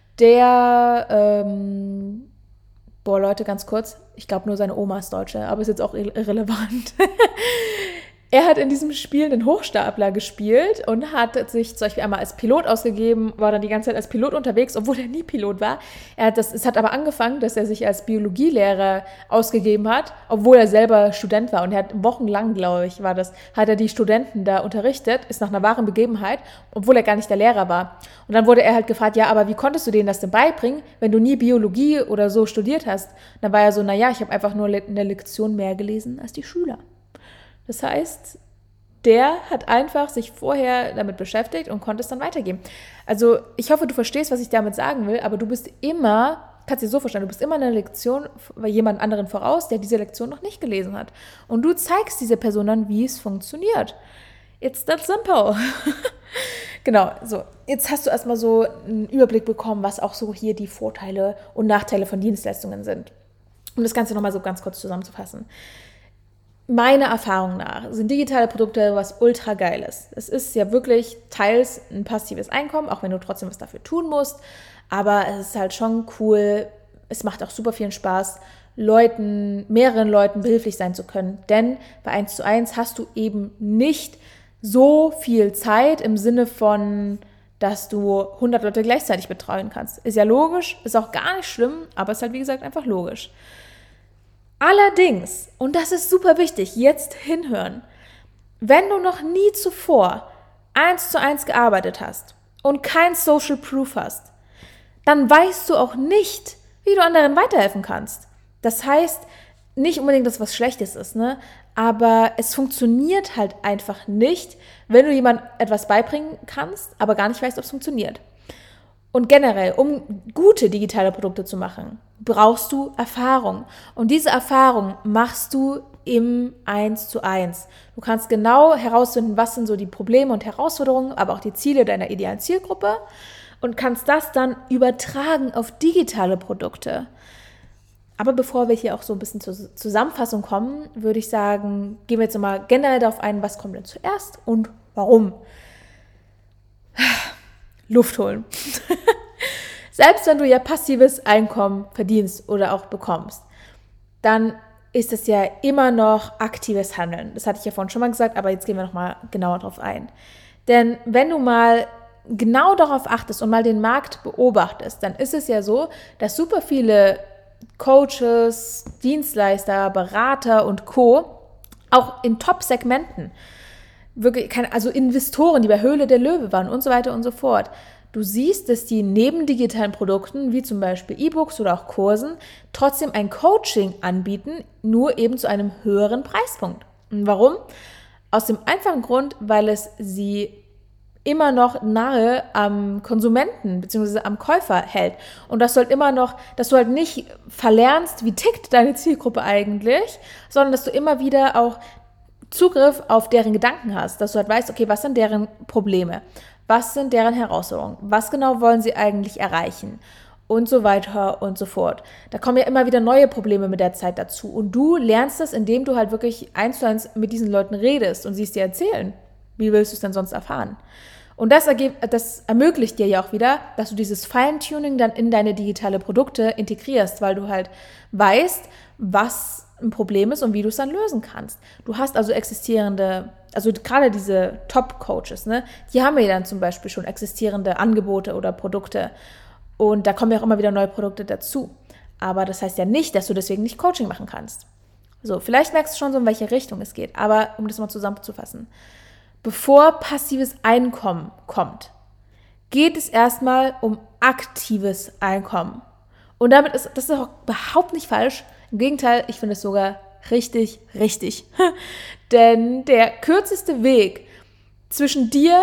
Leute, ganz kurz, ich glaube nur seine Oma ist Deutsche, aber ist jetzt auch irrelevant. Er hat in diesem Spiel einen Hochstapler gespielt und hat sich zum Beispiel einmal als Pilot ausgegeben, war dann die ganze Zeit als Pilot unterwegs, obwohl er nie Pilot war. Es hat aber angefangen, dass er sich als Biologielehrer ausgegeben hat, obwohl er selber Student war. Und er hat wochenlang, glaube ich, hat er die Studenten da unterrichtet, ist nach einer wahren Begebenheit, obwohl er gar nicht der Lehrer war. Und dann wurde er halt gefragt, ja, aber wie konntest du denen das denn beibringen, wenn du nie Biologie oder so studiert hast? Dann war er so, naja, ich habe einfach nur eine Lektion mehr gelesen als die Schüler. Das heißt, der hat einfach sich vorher damit beschäftigt und konnte es dann weitergeben. Also ich hoffe, du verstehst, was ich damit sagen will, aber du bist immer, kannst dir so vorstellen, du bist immer eine Lektion bei jemand anderen voraus, der diese Lektion noch nicht gelesen hat. Und du zeigst dieser Person dann, wie es funktioniert. It's that simple. Genau, so. Jetzt hast du erstmal so einen Überblick bekommen, was auch so hier die Vorteile und Nachteile von Dienstleistungen sind. Um das Ganze nochmal so ganz kurz zusammenzufassen. Meiner Erfahrung nach sind digitale Produkte was ultra Geiles. Es ist ja wirklich teils ein passives Einkommen, auch wenn du trotzdem was dafür tun musst. Aber es ist halt schon cool. Es macht auch super viel Spaß, mehreren Leuten behilflich sein zu können. Denn bei 1:1 hast du eben nicht so viel Zeit im Sinne von, dass du 100 Leute gleichzeitig betreuen kannst. Ist ja logisch, ist auch gar nicht schlimm, aber ist halt wie gesagt einfach logisch. Allerdings, und das ist super wichtig, jetzt hinhören, wenn du noch nie zuvor 1:1 gearbeitet hast und kein Social Proof hast, dann weißt du auch nicht, wie du anderen weiterhelfen kannst. Das heißt, nicht unbedingt, dass was Schlechtes ist, ne? Aber es funktioniert halt einfach nicht, wenn du jemandem etwas beibringen kannst, aber gar nicht weißt, ob es funktioniert. Und generell, um gute digitale Produkte zu machen, brauchst du Erfahrung. Und diese Erfahrung machst du im 1:1. Du kannst genau herausfinden, was sind so die Probleme und Herausforderungen, aber auch die Ziele deiner idealen Zielgruppe und kannst das dann übertragen auf digitale Produkte. Aber bevor wir hier auch so ein bisschen zur Zusammenfassung kommen, würde ich sagen, gehen wir jetzt nochmal generell darauf ein, was kommt denn zuerst und warum. Luft holen. Selbst wenn du ja passives Einkommen verdienst oder auch bekommst, dann ist es ja immer noch aktives Handeln. Das hatte ich ja vorhin schon mal gesagt, aber jetzt gehen wir nochmal genauer drauf ein. Denn wenn du mal genau darauf achtest und mal den Markt beobachtest, dann ist es ja so, dass super viele Coaches, Dienstleister, Berater und Co. auch in Top-Segmenten, wirklich, also Investoren, die bei Höhle der Löwe waren und so weiter und so fort. Du siehst, dass die neben digitalen Produkten, wie zum Beispiel E-Books oder auch Kursen, trotzdem ein Coaching anbieten, nur eben zu einem höheren Preispunkt. Und warum? Aus dem einfachen Grund, weil es sie immer noch nahe am Konsumenten bzw. am Käufer hält. Und dass du halt nicht verlernst, wie tickt deine Zielgruppe eigentlich, sondern dass du immer wieder auch Zugriff auf deren Gedanken hast, dass du halt weißt, okay, was sind deren Probleme, was sind deren Herausforderungen, was genau wollen sie eigentlich erreichen und so weiter und so fort. Da kommen ja immer wieder neue Probleme mit der Zeit dazu und du lernst das, indem du halt wirklich 1:1 mit diesen Leuten redest und sie es dir erzählen. Wie willst du es denn sonst erfahren? Und das ermöglicht dir ja auch wieder, dass du dieses Feintuning dann in deine digitale Produkte integrierst, weil du halt weißt, was ein Problem ist und wie du es dann lösen kannst. Du hast also gerade diese Top-Coaches, ne, die haben ja dann zum Beispiel schon existierende Angebote oder Produkte und da kommen ja auch immer wieder neue Produkte dazu. Aber das heißt ja nicht, dass du deswegen nicht Coaching machen kannst. So, vielleicht merkst du schon so, in welche Richtung es geht, aber um das mal zusammenzufassen. Bevor passives Einkommen kommt, geht es erstmal um aktives Einkommen. Und das ist auch überhaupt nicht falsch. Im Gegenteil, ich finde es sogar richtig, richtig. Denn der kürzeste Weg zwischen dir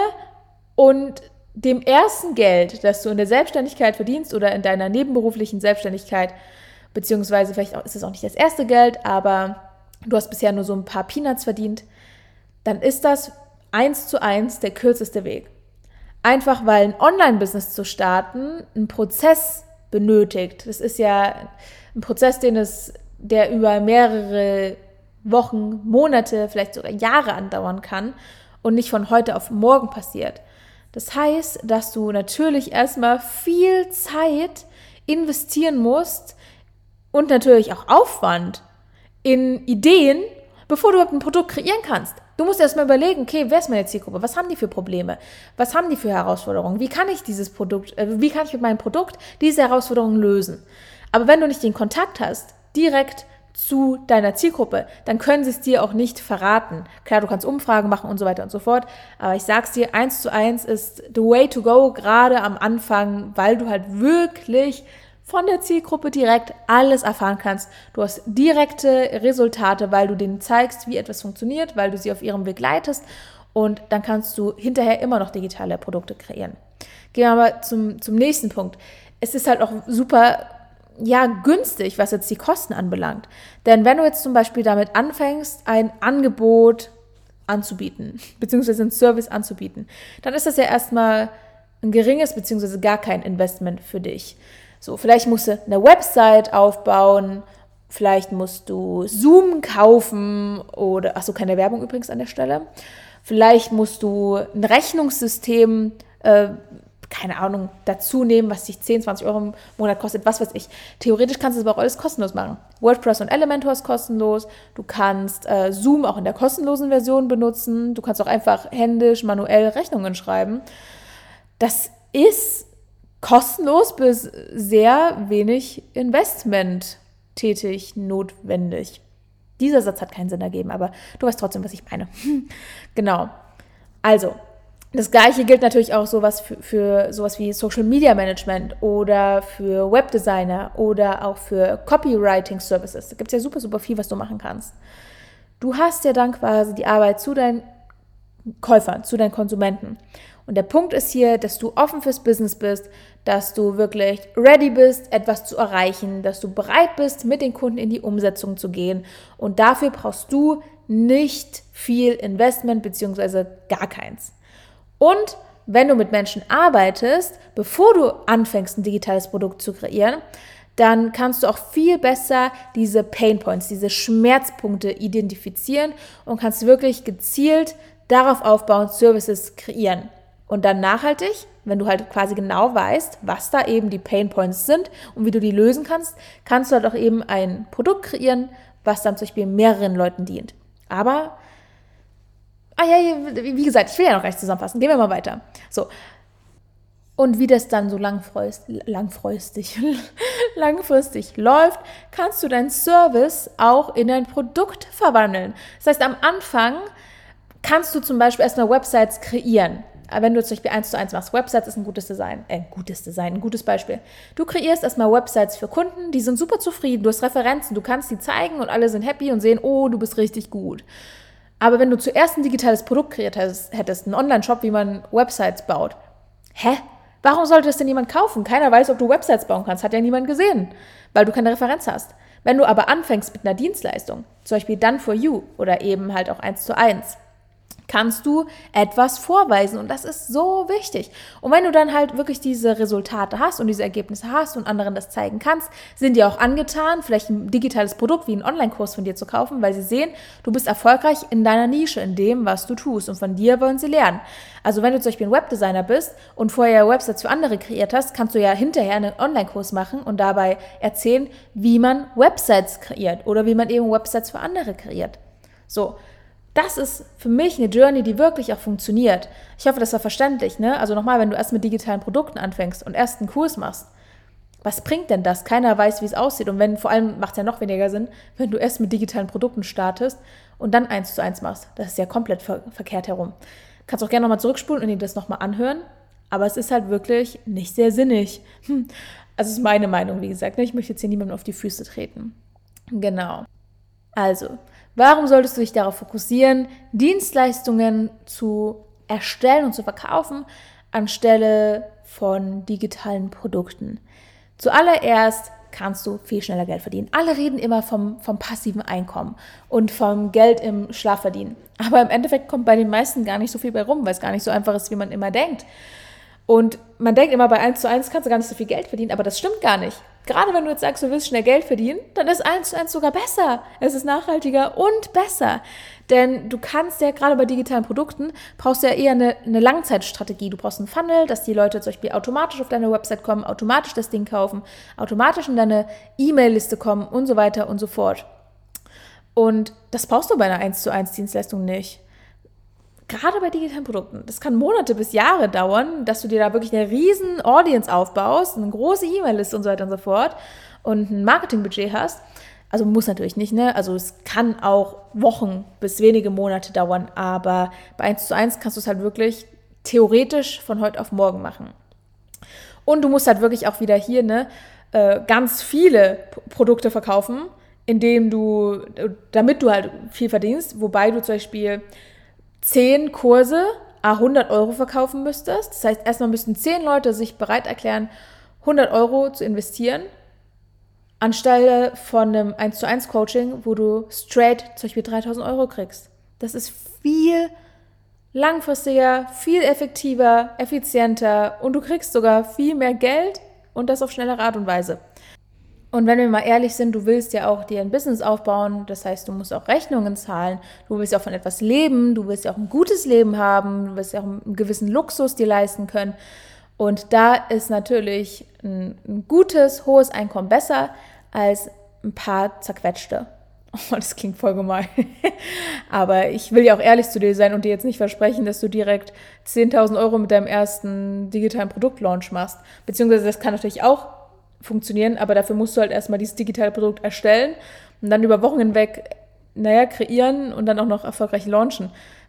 und dem ersten Geld, das du in der Selbstständigkeit verdienst oder in deiner nebenberuflichen Selbstständigkeit, beziehungsweise vielleicht ist es auch nicht das erste Geld, aber du hast bisher nur so ein paar Peanuts verdient, dann ist das 1:1 der kürzeste Weg. Einfach weil ein Online-Business zu starten einen Prozess benötigt. Das ist ja ein Prozess, der über mehrere Wochen, Monate, vielleicht sogar Jahre andauern kann und nicht von heute auf morgen passiert. Das heißt, dass du natürlich erstmal viel Zeit investieren musst und natürlich auch Aufwand in Ideen, bevor du überhaupt ein Produkt kreieren kannst. Du musst erstmal überlegen, okay, wer ist meine Zielgruppe? Was haben die für Probleme? Was haben die für Herausforderungen? Wie kann ich mit meinem Produkt diese Herausforderungen lösen? Aber wenn du nicht den Kontakt hast, direkt zu deiner Zielgruppe, dann können sie es dir auch nicht verraten. Klar, du kannst Umfragen machen und so weiter und so fort, aber ich sag's dir, 1:1 ist the way to go, gerade am Anfang, weil du halt wirklich von der Zielgruppe direkt alles erfahren kannst. Du hast direkte Resultate, weil du denen zeigst, wie etwas funktioniert, weil du sie auf ihrem Weg leitest und dann kannst du hinterher immer noch digitale Produkte kreieren. Gehen wir aber zum nächsten Punkt. Es ist halt auch super günstig, was jetzt die Kosten anbelangt. Denn wenn du jetzt zum Beispiel damit anfängst, ein Angebot anzubieten, beziehungsweise einen Service anzubieten, dann ist das ja erstmal ein geringes, beziehungsweise gar kein Investment für dich. So, vielleicht musst du eine Website aufbauen, vielleicht musst du Zoom kaufen oder, keine Werbung übrigens an der Stelle, vielleicht musst du ein Rechnungssystem, dazu nehmen, was dich 10, 20 Euro im Monat kostet, was weiß ich. Theoretisch kannst du es aber auch alles kostenlos machen. WordPress und Elementor ist kostenlos. Du kannst Zoom auch in der kostenlosen Version benutzen. Du kannst auch einfach händisch, manuell Rechnungen schreiben. Das ist kostenlos bis sehr wenig Investment notwendig. Dieser Satz hat keinen Sinn ergeben, aber du weißt trotzdem, was ich meine. Genau. Also, Das Gleiche gilt natürlich auch sowas für sowas wie Social Media Management oder für Webdesigner oder auch für Copywriting Services. Da gibt es ja super, super viel, was du machen kannst. Du hast ja dann quasi die Arbeit zu deinen Käufern, zu deinen Konsumenten. Und der Punkt ist hier, dass du offen fürs Business bist, dass du wirklich ready bist, etwas zu erreichen, dass du bereit bist, mit den Kunden in die Umsetzung zu gehen. Und dafür brauchst du nicht viel Investment bzw. gar keins. Und wenn du mit Menschen arbeitest, bevor du anfängst, ein digitales Produkt zu kreieren, dann kannst du auch viel besser diese Painpoints, diese Schmerzpunkte identifizieren und kannst wirklich gezielt darauf aufbauen, Services kreieren. Und dann nachhaltig, wenn du halt quasi genau weißt, was da eben die Painpoints sind und wie du die lösen kannst, kannst du halt auch eben ein Produkt kreieren, was dann zum Beispiel mehreren Leuten dient. Aber wie gesagt, ich will ja noch gar nicht zusammenfassen. Gehen wir mal weiter. So. Und wie das dann so langfristig läuft, kannst du deinen Service auch in ein Produkt verwandeln. Das heißt, am Anfang kannst du zum Beispiel erstmal Websites kreieren. Wenn du zum Beispiel 1:1 machst, Websites ist ein gutes Beispiel. Du kreierst erstmal Websites für Kunden, die sind super zufrieden, du hast Referenzen, du kannst die zeigen und alle sind happy und sehen, oh, du bist richtig gut. Aber wenn du zuerst ein digitales Produkt kreiert hättest, einen Online-Shop, wie man Websites baut, warum sollte das denn jemand kaufen? Keiner weiß, ob du Websites bauen kannst, hat ja niemand gesehen, weil du keine Referenz hast. Wenn du aber anfängst mit einer Dienstleistung, zum Beispiel Done for You oder eben halt auch 1:1, kannst du etwas vorweisen und das ist so wichtig. Und wenn du dann halt wirklich diese Resultate hast und diese Ergebnisse hast und anderen das zeigen kannst, sind die auch angetan, vielleicht ein digitales Produkt wie einen Online-Kurs von dir zu kaufen, weil sie sehen, du bist erfolgreich in deiner Nische, in dem, was du tust und von dir wollen sie lernen. Also wenn du zum Beispiel ein Webdesigner bist und vorher Websites für andere kreiert hast, kannst du ja hinterher einen Online-Kurs machen und dabei erzählen, wie man Websites kreiert oder wie man eben Websites für andere kreiert. So. Das ist für mich eine Journey, die wirklich auch funktioniert. Ich hoffe, das war verständlich, ne? Also nochmal, wenn du erst mit digitalen Produkten anfängst und erst einen Kurs machst, was bringt denn das? Keiner weiß, wie es aussieht. Und vor allem macht es ja noch weniger Sinn, wenn du erst mit digitalen Produkten startest und dann 1:1 machst. Das ist ja komplett verkehrt herum. Kannst auch gerne nochmal zurückspulen und dir das nochmal anhören. Aber es ist halt wirklich nicht sehr sinnig. Also das ist meine Meinung, wie gesagt. Ich möchte jetzt hier niemandem auf die Füße treten. Genau. Also, warum solltest du dich darauf fokussieren, Dienstleistungen zu erstellen und zu verkaufen, anstelle von digitalen Produkten? Zuallererst kannst du viel schneller Geld verdienen. Alle reden immer vom passiven Einkommen und vom Geld im Schlaf verdienen. Aber im Endeffekt kommt bei den meisten gar nicht so viel bei rum, weil es gar nicht so einfach ist, wie man immer denkt. Und man denkt immer, bei 1:1 kannst du gar nicht so viel Geld verdienen, aber das stimmt gar nicht. Gerade wenn du jetzt sagst, du willst schnell Geld verdienen, dann ist 1:1 sogar besser. Es ist nachhaltiger und besser. Denn du kannst ja gerade bei digitalen Produkten, brauchst du ja eher eine Langzeitstrategie. Du brauchst einen Funnel, dass die Leute zum Beispiel automatisch auf deine Website kommen, automatisch das Ding kaufen, automatisch in deine E-Mail-Liste kommen und so weiter und so fort. Und das brauchst du bei einer 1:1 Dienstleistung nicht. Gerade bei digitalen Produkten. Das kann Monate bis Jahre dauern, dass du dir da wirklich eine riesen Audience aufbaust, eine große E-Mail-Liste und so weiter und so fort und ein Marketingbudget hast. Also muss natürlich nicht, ne? Also es kann auch Wochen bis wenige Monate dauern, aber bei 1:1 kannst du es halt wirklich theoretisch von heute auf morgen machen. Und du musst halt wirklich auch wieder hier ganz viele Produkte verkaufen, damit du halt viel verdienst, wobei du zum Beispiel 10 Kurse 100 € verkaufen müsstest. Das heißt, erstmal müssten 10 Leute sich bereit erklären, 100 € zu investieren, anstelle von einem 1:1 Coaching, wo du straight zum Beispiel 3.000 € kriegst. Das ist viel langfristiger, viel effektiver, effizienter und du kriegst sogar viel mehr Geld und das auf schnellere Art und Weise. Und wenn wir mal ehrlich sind, du willst ja auch dir ein Business aufbauen, das heißt, du musst auch Rechnungen zahlen, du willst ja auch von etwas leben, du willst ja auch ein gutes Leben haben, du willst ja auch einen gewissen Luxus dir leisten können. Und da ist natürlich ein gutes, hohes Einkommen besser als ein paar zerquetschte. Oh, das klingt voll gemein. Aber ich will ja auch ehrlich zu dir sein und dir jetzt nicht versprechen, dass du direkt 10.000 € mit deinem ersten digitalen Produktlaunch machst. Beziehungsweise das kann natürlich auch funktionieren, aber dafür musst du halt erstmal dieses digitale Produkt erstellen und dann über Wochen hinweg, kreieren und dann auch noch erfolgreich launchen.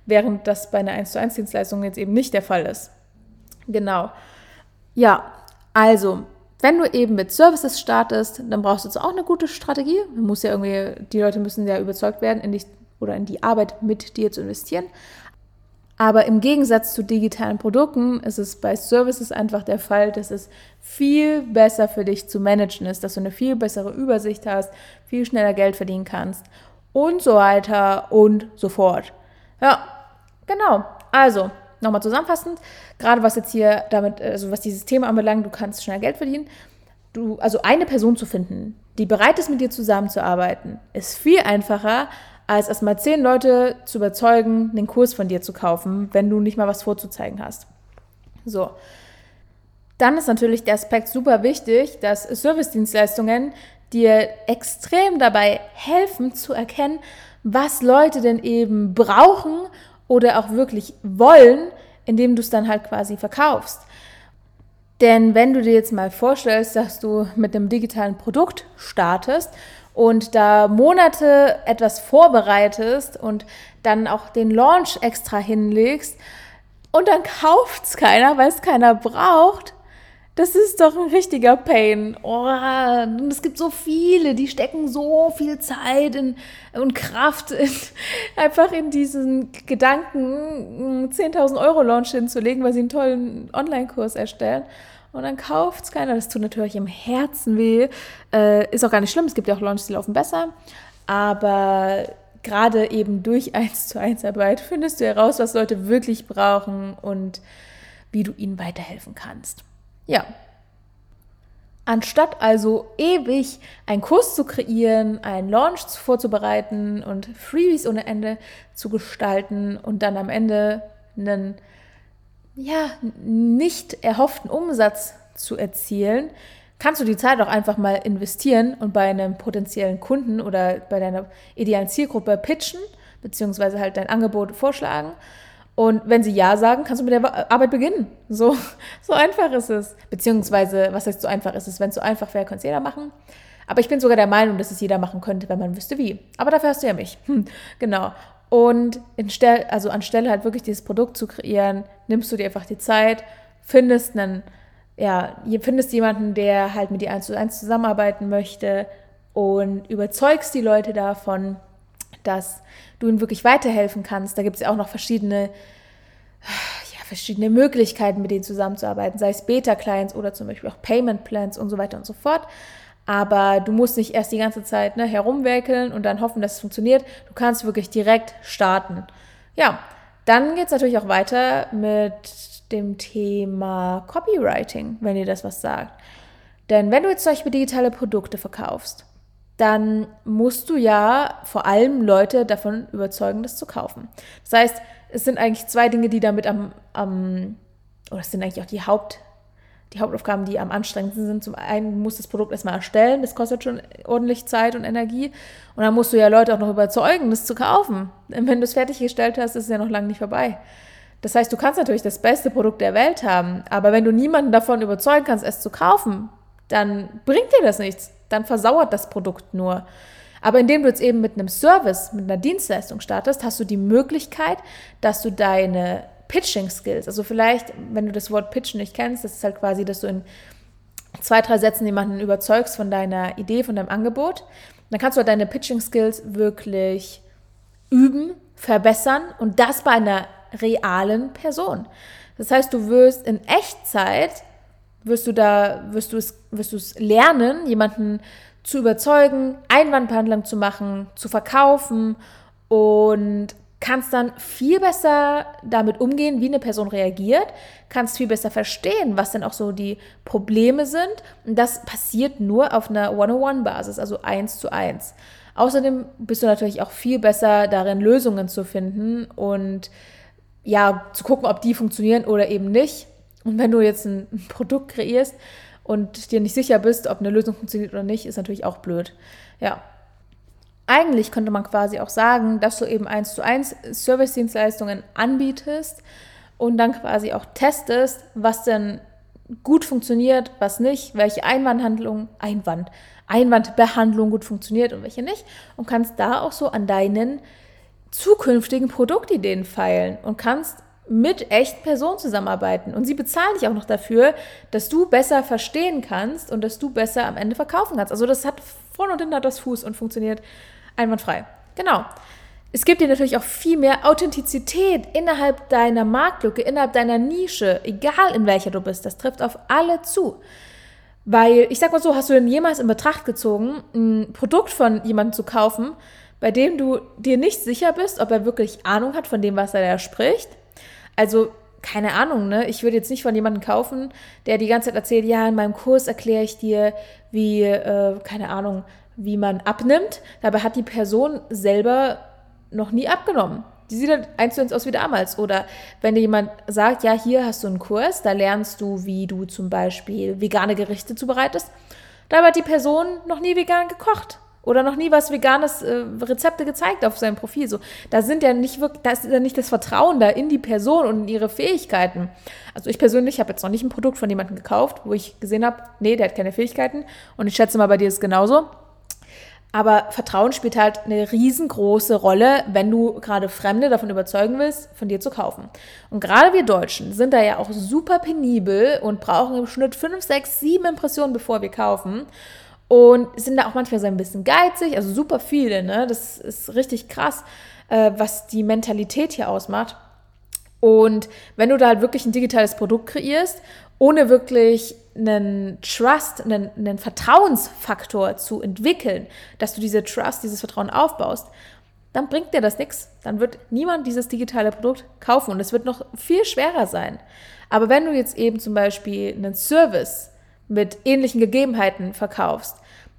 während das bei einer 1:1 Dienstleistung jetzt eben nicht der Fall ist. Genau. Ja, also, wenn du eben mit Services startest, dann brauchst du jetzt auch eine gute Strategie. Die Leute müssen ja überzeugt werden, in die Arbeit mit dir zu investieren. Aber im Gegensatz zu digitalen Produkten ist es bei Services einfach der Fall, dass es viel besser für dich zu managen ist, dass du eine viel bessere Übersicht hast, viel schneller Geld verdienen kannst und so weiter und so fort. Ja, genau. Also, nochmal zusammenfassend, gerade was jetzt hier was dieses Thema anbelangt, du kannst schnell Geld verdienen. Also eine Person zu finden, die bereit ist, mit dir zusammenzuarbeiten, ist viel einfacher, als erstmal 10 Leute zu überzeugen, den Kurs von dir zu kaufen, wenn du nicht mal was vorzuzeigen hast. So. Dann ist natürlich der Aspekt super wichtig, dass Service-Dienstleistungen dir extrem dabei helfen zu erkennen, was Leute denn eben brauchen oder auch wirklich wollen, indem du es dann halt quasi verkaufst. Denn wenn du dir jetzt mal vorstellst, dass du mit einem digitalen Produkt startest und da Monate etwas vorbereitest und dann auch den Launch extra hinlegst und dann kauft es keiner, weil es keiner braucht, das ist doch ein richtiger Pain. Und es gibt so viele, die stecken so viel Zeit und Kraft einfach in diesen Gedanken, 10.000 € Launch hinzulegen, weil sie einen tollen Online-Kurs erstellen. Und dann kauft es keiner. Das tut natürlich im Herzen weh. Ist auch gar nicht schlimm. Es gibt ja auch Launches, die laufen besser. Aber gerade eben durch 1:1 Arbeit findest du heraus, was Leute wirklich brauchen und wie du ihnen weiterhelfen kannst. Ja. Anstatt also ewig einen Kurs zu kreieren, einen Launch vorzubereiten und Freebies ohne Ende zu gestalten und dann am Ende einen nicht erhofften Umsatz zu erzielen, kannst du die Zeit auch einfach mal investieren und bei einem potenziellen Kunden oder bei deiner idealen Zielgruppe pitchen, beziehungsweise halt dein Angebot vorschlagen. Und wenn sie Ja sagen, kannst du mit der Arbeit beginnen. So einfach ist es. Beziehungsweise, was heißt so einfach ist es? Wenn es so einfach wäre, könnte es jeder machen. Aber ich bin sogar der Meinung, dass es jeder machen könnte, wenn man wüsste wie. Aber dafür hast du ja mich. Genau. Und anstelle halt wirklich dieses Produkt zu kreieren, nimmst du dir einfach die Zeit, findest jemanden, der halt mit dir 1:1 zusammenarbeiten möchte und überzeugst die Leute davon, dass du ihnen wirklich weiterhelfen kannst. Da gibt es ja auch noch verschiedene Möglichkeiten, mit denen zusammenzuarbeiten, sei es Beta-Clients oder zum Beispiel auch Payment-Plans und so weiter und so fort. Aber du musst nicht erst die ganze Zeit herumwerkeln und dann hoffen, dass es funktioniert. Du kannst wirklich direkt starten. Ja, dann geht es natürlich auch weiter mit dem Thema Copywriting, wenn dir das was sagt. Denn wenn du jetzt zum Beispiel digitale Produkte verkaufst, dann musst du ja vor allem Leute davon überzeugen, das zu kaufen. Das heißt, es sind eigentlich 2 Dinge, die damit es sind eigentlich auch die Hauptaufgaben, die am anstrengendsten sind. Zum einen, du musst das Produkt erstmal erstellen, das kostet schon ordentlich Zeit und Energie. Und dann musst du ja Leute auch noch überzeugen, das zu kaufen. Wenn du es fertiggestellt hast, ist es ja noch lange nicht vorbei. Das heißt, du kannst natürlich das beste Produkt der Welt haben, aber wenn du niemanden davon überzeugen kannst, es zu kaufen, dann bringt dir das nichts. Dann versauert das Produkt nur. Aber indem du jetzt eben mit einem Service, mit einer Dienstleistung startest, hast du die Möglichkeit, dass du deine Pitching-Skills, also vielleicht, wenn du das Wort Pitchen nicht kennst, das ist halt quasi, dass du in 2, 3 Sätzen jemanden überzeugst von deiner Idee, von deinem Angebot. Dann kannst du halt deine Pitching-Skills wirklich üben, verbessern und das bei einer realen Person. Das heißt, du wirst in Echtzeit wirst du es lernen, jemanden zu überzeugen, Einwandbehandlung zu machen, zu verkaufen und kannst dann viel besser damit umgehen, wie eine Person reagiert, kannst viel besser verstehen, was denn auch so die Probleme sind. Und das passiert nur auf einer One-on-One-Basis, also 1:1. Außerdem bist du natürlich auch viel besser darin, Lösungen zu finden und zu gucken, ob die funktionieren oder eben nicht. Und wenn du jetzt ein Produkt kreierst und dir nicht sicher bist, ob eine Lösung funktioniert oder nicht, ist natürlich auch blöd. Ja. Eigentlich könnte man quasi auch sagen, dass du eben 1:1 Service-Dienstleistungen anbietest und dann quasi auch testest, was denn gut funktioniert, was nicht, welche Einwandbehandlung gut funktioniert und welche nicht und kannst da auch so an deinen zukünftigen Produktideen feilen und kannst mit echten Personen zusammenarbeiten. Und sie bezahlen dich auch noch dafür, dass du besser verstehen kannst und dass du besser am Ende verkaufen kannst. Also das hat vorne und hinten hat das Fuß und funktioniert einwandfrei. Genau. Es gibt dir natürlich auch viel mehr Authentizität innerhalb deiner Marktlücke, innerhalb deiner Nische, egal in welcher du bist. Das trifft auf alle zu. Weil, ich sag mal so, hast du denn jemals in Betracht gezogen, ein Produkt von jemandem zu kaufen, bei dem du dir nicht sicher bist, ob er wirklich Ahnung hat von dem, was er da spricht? Also, keine Ahnung, ne? Ich würde jetzt nicht von jemandem kaufen, der die ganze Zeit erzählt, ja, in meinem Kurs erkläre ich dir, wie, keine Ahnung, wie man abnimmt. Dabei hat die Person selber noch nie abgenommen. Die sieht halt 1:1 aus wie damals. Oder wenn dir jemand sagt, ja, hier hast du einen Kurs, da lernst du, wie du zum Beispiel vegane Gerichte zubereitest. Dabei hat die Person noch nie vegan gekocht. Oder noch nie was veganes Rezepte gezeigt auf seinem Profil. So, da ist ja nicht das Vertrauen da in die Person und in ihre Fähigkeiten. Also ich persönlich habe jetzt noch nicht ein Produkt von jemandem gekauft, wo ich gesehen habe, nee, der hat keine Fähigkeiten. Und ich schätze mal, bei dir ist es genauso. Aber Vertrauen spielt halt eine riesengroße Rolle, wenn du gerade Fremde davon überzeugen willst, von dir zu kaufen. Und gerade wir Deutschen sind da ja auch super penibel und brauchen im Schnitt 5, 6, 7 Impressionen, bevor wir kaufen. Und sind da auch manchmal so ein bisschen geizig, also super viele, ne? Das ist richtig krass, was die Mentalität hier ausmacht. Und wenn du da halt wirklich ein digitales Produkt kreierst, ohne wirklich einen Trust, einen Vertrauensfaktor zu entwickeln, dass du diese Trust, dieses Vertrauen aufbaust, dann bringt dir das nichts. Dann wird niemand dieses digitale Produkt kaufen und es wird noch viel schwerer sein. Aber wenn du jetzt eben zum Beispiel einen Service mit ähnlichen Gegebenheiten verkaufst,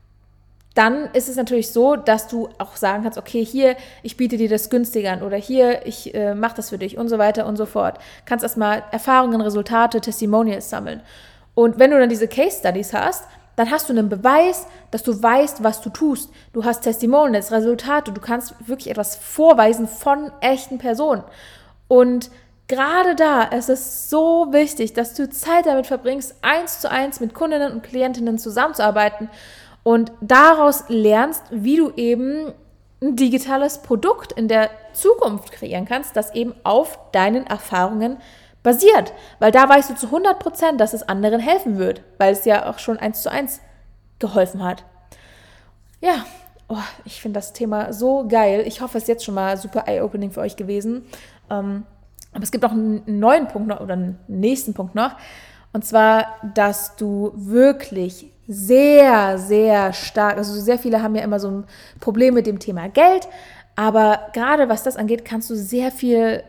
dann ist es natürlich so, dass du auch sagen kannst, okay, hier, ich biete dir das günstiger an oder hier, ich mache das für dich und so weiter und so fort. Kannst erstmal Erfahrungen, Resultate, Testimonials sammeln. Und wenn du dann diese Case Studies hast, dann hast du einen Beweis, dass du weißt, was du tust. Du hast Testimonials, Resultate, du kannst wirklich etwas vorweisen von echten Personen. Und gerade da ist es so wichtig, dass du Zeit damit verbringst, 1:1 mit Kundinnen und Klientinnen zusammenzuarbeiten und daraus lernst, wie du eben ein digitales Produkt in der Zukunft kreieren kannst, das eben auf deinen Erfahrungen basiert. Weil da weißt du zu 100%, dass es anderen helfen wird, weil es ja auch schon 1:1 geholfen hat. Ja, ich finde das Thema so geil. Ich hoffe, es ist jetzt schon mal super eye-opening für euch gewesen. Aber es gibt auch einen neuen Punkt noch oder einen nächsten Punkt noch. Und zwar, dass du wirklich sehr, sehr stark, also sehr viele haben ja immer so ein Problem mit dem Thema Geld, aber gerade was das angeht, kannst du sehr viel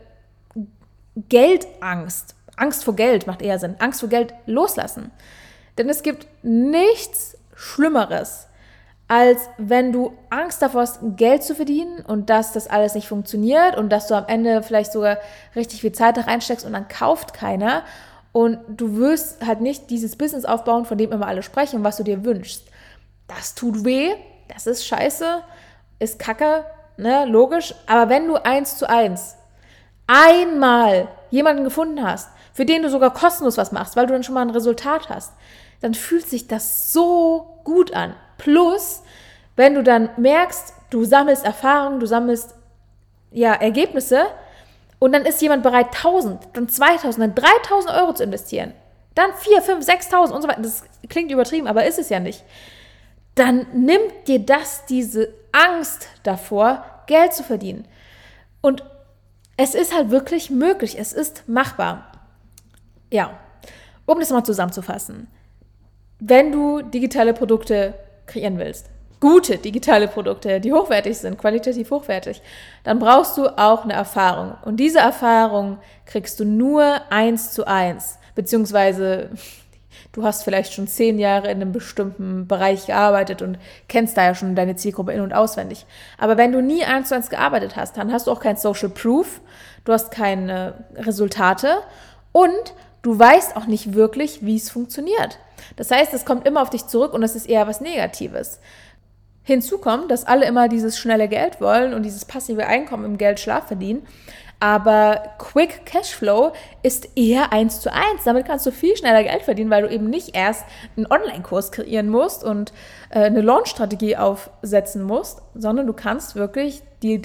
Geldangst, Angst vor Geld macht eher Sinn, Angst vor Geld loslassen. Denn es gibt nichts Schlimmeres, als wenn du Angst davor hast, Geld zu verdienen und dass das alles nicht funktioniert und dass du am Ende vielleicht sogar richtig viel Zeit da reinsteckst und dann kauft keiner. Und du wirst halt nicht dieses Business aufbauen, von dem immer alle sprechen und was du dir wünschst. Das tut weh, das ist scheiße, ist kacke, ne, logisch. Aber wenn du 1:1 einmal jemanden gefunden hast, für den du sogar kostenlos was machst, weil du dann schon mal ein Resultat hast, dann fühlt sich das so gut an. Plus, wenn du dann merkst, du sammelst Erfahrung, du sammelst Ergebnisse, und dann ist jemand bereit, 1.000, dann 2.000, dann 3.000 Euro zu investieren. Dann 4.000, 5.000, 6.000 und so weiter. Das klingt übertrieben, aber ist es ja nicht. Dann nimmt dir das diese Angst davor, Geld zu verdienen. Und es ist halt wirklich möglich. Es ist machbar. Ja, um das mal zusammenzufassen. Wenn du digitale Produkte kreieren willst, gute digitale Produkte, die hochwertig sind, qualitativ hochwertig, dann brauchst du auch eine Erfahrung. Und diese Erfahrung kriegst du nur 1:1, beziehungsweise du hast vielleicht schon 10 Jahre in einem bestimmten Bereich gearbeitet und kennst da ja schon deine Zielgruppe in- und auswendig. Aber wenn du nie 1:1 gearbeitet hast, dann hast du auch kein Social Proof, du hast keine Resultate und du weißt auch nicht wirklich, wie es funktioniert. Das heißt, es kommt immer auf dich zurück und es ist eher was Negatives. Hinzu kommt, dass alle immer dieses schnelle Geld wollen und dieses passive Einkommen im Geldschlaf verdienen, Aber Quick Cashflow ist eher 1:1. Damit kannst du viel schneller Geld verdienen, weil du eben nicht erst einen Online-Kurs kreieren musst und eine Launch-Strategie aufsetzen musst, sondern du kannst wirklich dir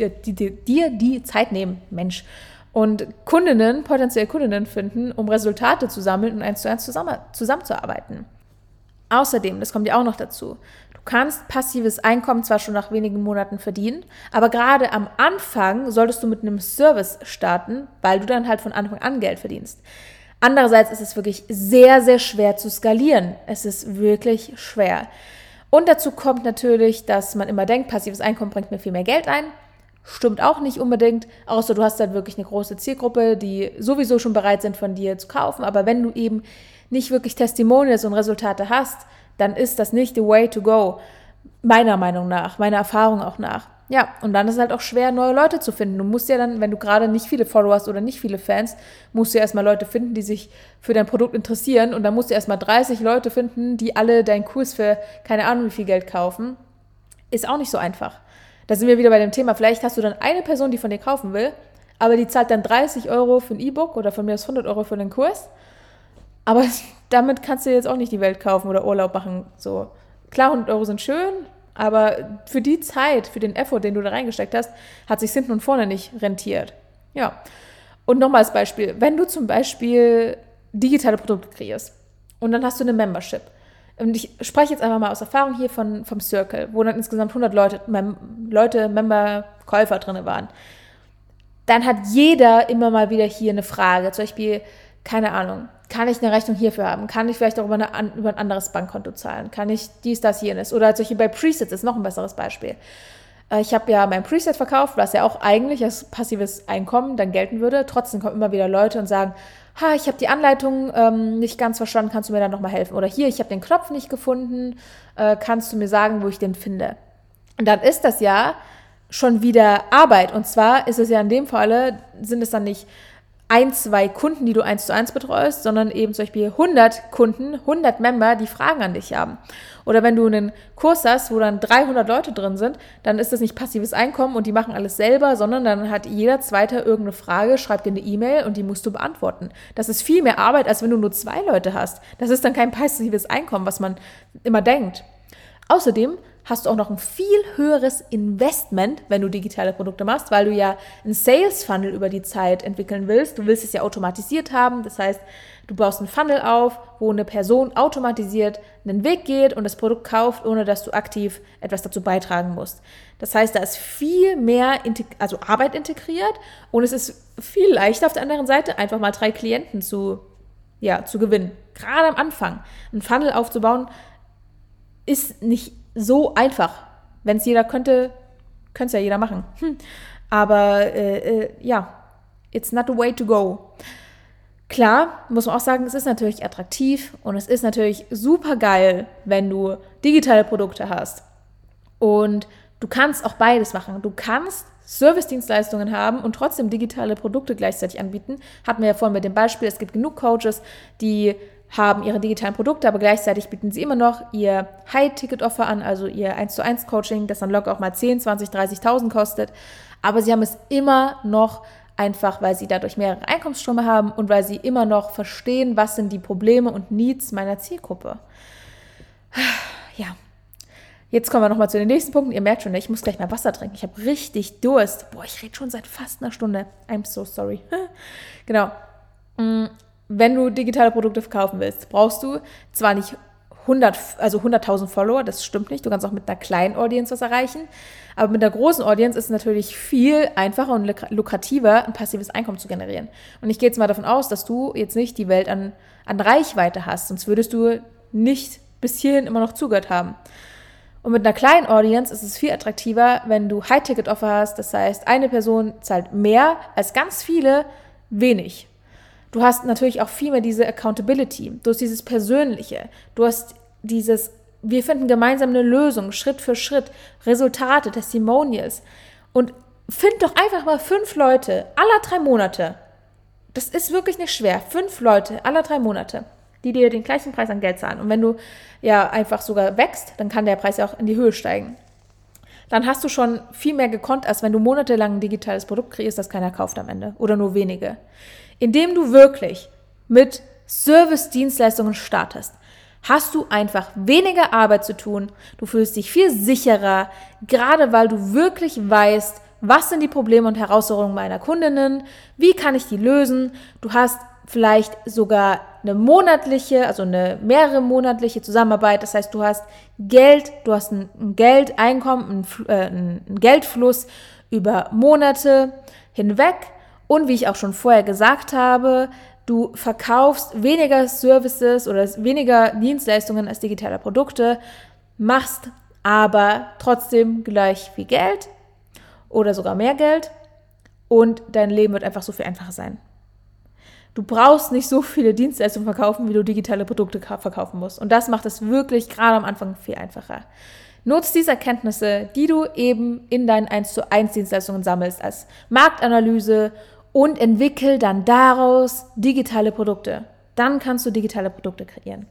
die Zeit nehmen, Mensch, und potenzielle Kundinnen finden, um Resultate zu sammeln und 1:1 zusammenzuarbeiten. Außerdem, das kommt ja auch noch dazu, du kannst passives Einkommen zwar schon nach wenigen Monaten verdienen, aber gerade am Anfang solltest du mit einem Service starten, weil du dann halt von Anfang an Geld verdienst. Andererseits ist es wirklich sehr, sehr schwer zu skalieren. Es ist wirklich schwer. Und dazu kommt natürlich, dass man immer denkt, passives Einkommen bringt mir viel mehr Geld ein. Stimmt auch nicht unbedingt, außer du hast halt wirklich eine große Zielgruppe, die sowieso schon bereit sind, von dir zu kaufen. Aber wenn du eben nicht wirklich Testimonials und Resultate hast, dann ist das nicht the way to go, meiner Meinung nach, meiner Erfahrung auch nach. Ja, und dann ist es halt auch schwer, neue Leute zu finden. Du musst ja dann, wenn du gerade nicht viele Follower hast oder nicht viele Fans, musst du ja erstmal Leute finden, die sich für dein Produkt interessieren. Und dann musst du erstmal 30 Leute finden, die alle deinen Kurs für keine Ahnung wie viel Geld kaufen. Ist auch nicht so einfach. Da sind wir wieder bei dem Thema, vielleicht hast du dann eine Person, die von dir kaufen will, aber die zahlt dann 30 € für ein E-Book oder von mir aus 100 € für einen Kurs. Aber damit kannst du jetzt auch nicht die Welt kaufen oder Urlaub machen. So. Klar, 100 € sind schön, aber für die Zeit, für den Effort, den du da reingesteckt hast, hat sich hinten und vorne nicht rentiert. Ja. Und nochmal als Beispiel, wenn du zum Beispiel digitale Produkte kreierst und dann hast du eine Membership. Und ich spreche jetzt einfach mal aus Erfahrung hier vom Circle, wo dann insgesamt 100 Member, Käufer drin waren. Dann hat jeder immer mal wieder hier eine Frage, zum Beispiel, keine Ahnung, kann ich eine Rechnung hierfür haben? Kann ich vielleicht auch über ein anderes Bankkonto zahlen? Kann ich dies, das, jenes? Oder zum Beispiel bei Presets ist noch ein besseres Beispiel. Ich habe ja mein Preset verkauft, was ja auch eigentlich als passives Einkommen dann gelten würde. Trotzdem kommen immer wieder Leute und sagen, ich habe die Anleitung nicht ganz verstanden, kannst du mir da nochmal helfen? Oder hier, ich habe den Knopf nicht gefunden, kannst du mir sagen, wo ich den finde? Und dann ist das ja schon wieder Arbeit. Und zwar ist es ja in dem Falle, sind es dann nicht 1-2 Kunden, die du 1:1 betreust, sondern eben zum Beispiel 100 Kunden, 100 Member, die Fragen an dich haben. Oder wenn du einen Kurs hast, wo dann 300 Leute drin sind, dann ist das nicht passives Einkommen und die machen alles selber, sondern dann hat jeder Zweite irgendeine Frage, schreibt dir eine E-Mail und die musst du beantworten. Das ist viel mehr Arbeit, als wenn du nur 2 Leute hast. Das ist dann kein passives Einkommen, was man immer denkt. Außerdem hast du auch noch ein viel höheres Investment, wenn du digitale Produkte machst, weil du ja einen Sales-Funnel über die Zeit entwickeln willst. Du willst es ja automatisiert haben, das heißt, du baust einen Funnel auf, wo eine Person automatisiert einen Weg geht und das Produkt kauft, ohne dass du aktiv etwas dazu beitragen musst. Das heißt, da ist viel mehr Arbeit integriert und es ist viel leichter auf der anderen Seite, einfach mal 3 Klienten zu gewinnen. Gerade am Anfang. Einen Funnel aufzubauen ist nicht so einfach. Wenn es jeder könnte es ja jeder machen. Aber it's not the way to go. Klar, muss man auch sagen, es ist natürlich attraktiv und es ist natürlich super geil, wenn du digitale Produkte hast. Und du kannst auch beides machen. Du kannst Service-Dienstleistungen haben und trotzdem digitale Produkte gleichzeitig anbieten. Hatten wir ja vorhin mit dem Beispiel, es gibt genug Coaches, die haben ihre digitalen Produkte, aber gleichzeitig bieten sie immer noch ihr High-Ticket-Offer an, also ihr 1:1 Coaching, das dann locker auch mal 10, 20, 30.000 kostet. Aber sie haben es immer noch einfach, weil sie dadurch mehrere Einkommensströme haben und weil sie immer noch verstehen, was sind die Probleme und Needs meiner Zielgruppe. Ja, jetzt kommen wir nochmal zu den nächsten Punkten. Ihr merkt schon, ich muss gleich mal Wasser trinken. Ich habe richtig Durst. Ich rede schon seit fast einer Stunde. I'm so sorry. Genau. Wenn du digitale Produkte verkaufen willst, brauchst du zwar nicht 100.000 Follower, das stimmt nicht, du kannst auch mit einer kleinen Audience was erreichen, aber mit einer großen Audience ist es natürlich viel einfacher und lukrativer, ein passives Einkommen zu generieren. Und ich gehe jetzt mal davon aus, dass du jetzt nicht die Welt an Reichweite hast, sonst würdest du nicht bis hierhin immer noch zugehört haben. Und mit einer kleinen Audience ist es viel attraktiver, wenn du High-Ticket-Offer hast, das heißt, eine Person zahlt mehr als ganz viele wenig. Du hast natürlich auch viel mehr diese Accountability, du hast dieses Persönliche, du hast dieses, wir finden gemeinsam eine Lösung, Schritt für Schritt, Resultate, Testimonials und find doch einfach mal 5 Leute aller 3 Monate, das ist wirklich nicht schwer, 5 Leute aller 3 Monate, die dir den gleichen Preis an Geld zahlen und wenn du ja einfach sogar wächst, dann kann der Preis ja auch in die Höhe steigen. dann hast du schon viel mehr gekonnt, als wenn du monatelang ein digitales Produkt kreierst, das keiner kauft am Ende oder nur wenige. Indem du wirklich mit Service-Dienstleistungen startest, hast du einfach weniger Arbeit zu tun, du fühlst dich viel sicherer, gerade weil du wirklich weißt, was sind die Probleme und Herausforderungen meiner Kundinnen, wie kann ich die lösen, du hast vielleicht sogar eine monatliche, also eine mehrere monatliche Zusammenarbeit, das heißt, du hast Geld, du hast ein Geldeinkommen, einen Geldfluss über Monate hinweg und wie ich auch schon vorher gesagt habe, du verkaufst weniger Services oder weniger Dienstleistungen als digitale Produkte, machst aber trotzdem gleich viel Geld oder sogar mehr Geld und dein Leben wird einfach so viel einfacher sein. Du brauchst nicht so viele Dienstleistungen verkaufen, wie du digitale Produkte verkaufen musst. Und das macht es wirklich gerade am Anfang viel einfacher. Nutz diese Erkenntnisse, die du eben in deinen 1:1 Dienstleistungen sammelst, als Marktanalyse und entwickel dann daraus digitale Produkte. Dann kannst du digitale Produkte kreieren.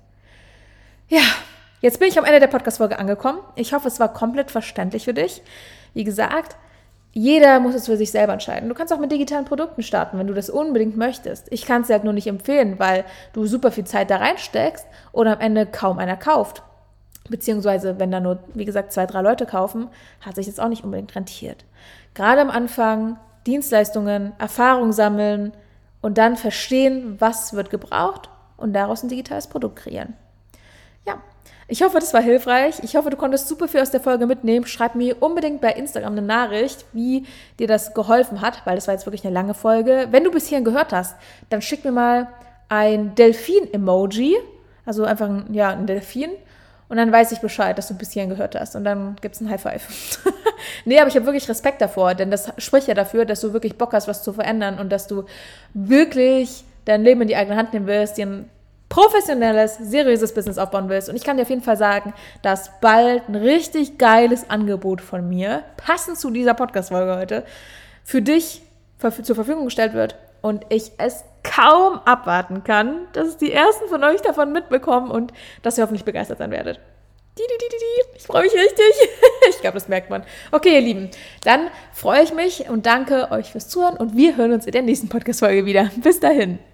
Ja, jetzt bin ich am Ende der Podcast-Folge angekommen. Ich hoffe, es war komplett verständlich für dich. Wie gesagt, jeder muss es für sich selber entscheiden. Du kannst auch mit digitalen Produkten starten, wenn du das unbedingt möchtest. Ich kann es dir halt nur nicht empfehlen, weil du super viel Zeit da reinsteckst und am Ende kaum einer kauft. Beziehungsweise, wenn da nur, wie gesagt, 2, 3 Leute kaufen, hat sich das auch nicht unbedingt rentiert. Gerade am Anfang Dienstleistungen, Erfahrung sammeln und dann verstehen, was wird gebraucht und daraus ein digitales Produkt kreieren. Ja, ich hoffe, das war hilfreich. Ich hoffe, du konntest super viel aus der Folge mitnehmen. Schreib mir unbedingt bei Instagram eine Nachricht, wie dir das geholfen hat, weil das war jetzt wirklich eine lange Folge. Wenn du bis hierhin gehört hast, dann schick mir mal ein Delfin-Emoji, also einfach ein Delfin. Und dann weiß ich Bescheid, dass du bis hierhin gehört hast. Und dann gibt es ein High Five. Nee, aber ich habe wirklich Respekt davor, denn das spricht ja dafür, dass du wirklich Bock hast, was zu verändern und dass du wirklich dein Leben in die eigene Hand nehmen willst, dir ein professionelles, seriöses Business aufbauen willst. Und ich kann dir auf jeden Fall sagen, dass bald ein richtig geiles Angebot von mir, passend zu dieser Podcast-Folge heute, für dich zur Verfügung gestellt wird. Und ich es kaum abwarten kann, dass die ersten von euch davon mitbekommen und dass ihr hoffentlich begeistert sein werdet. Ich freue mich richtig. Ich glaube, das merkt man. Okay, ihr Lieben, dann freue ich mich und danke euch fürs Zuhören und wir hören uns in der nächsten Podcast-Folge wieder. Bis dahin.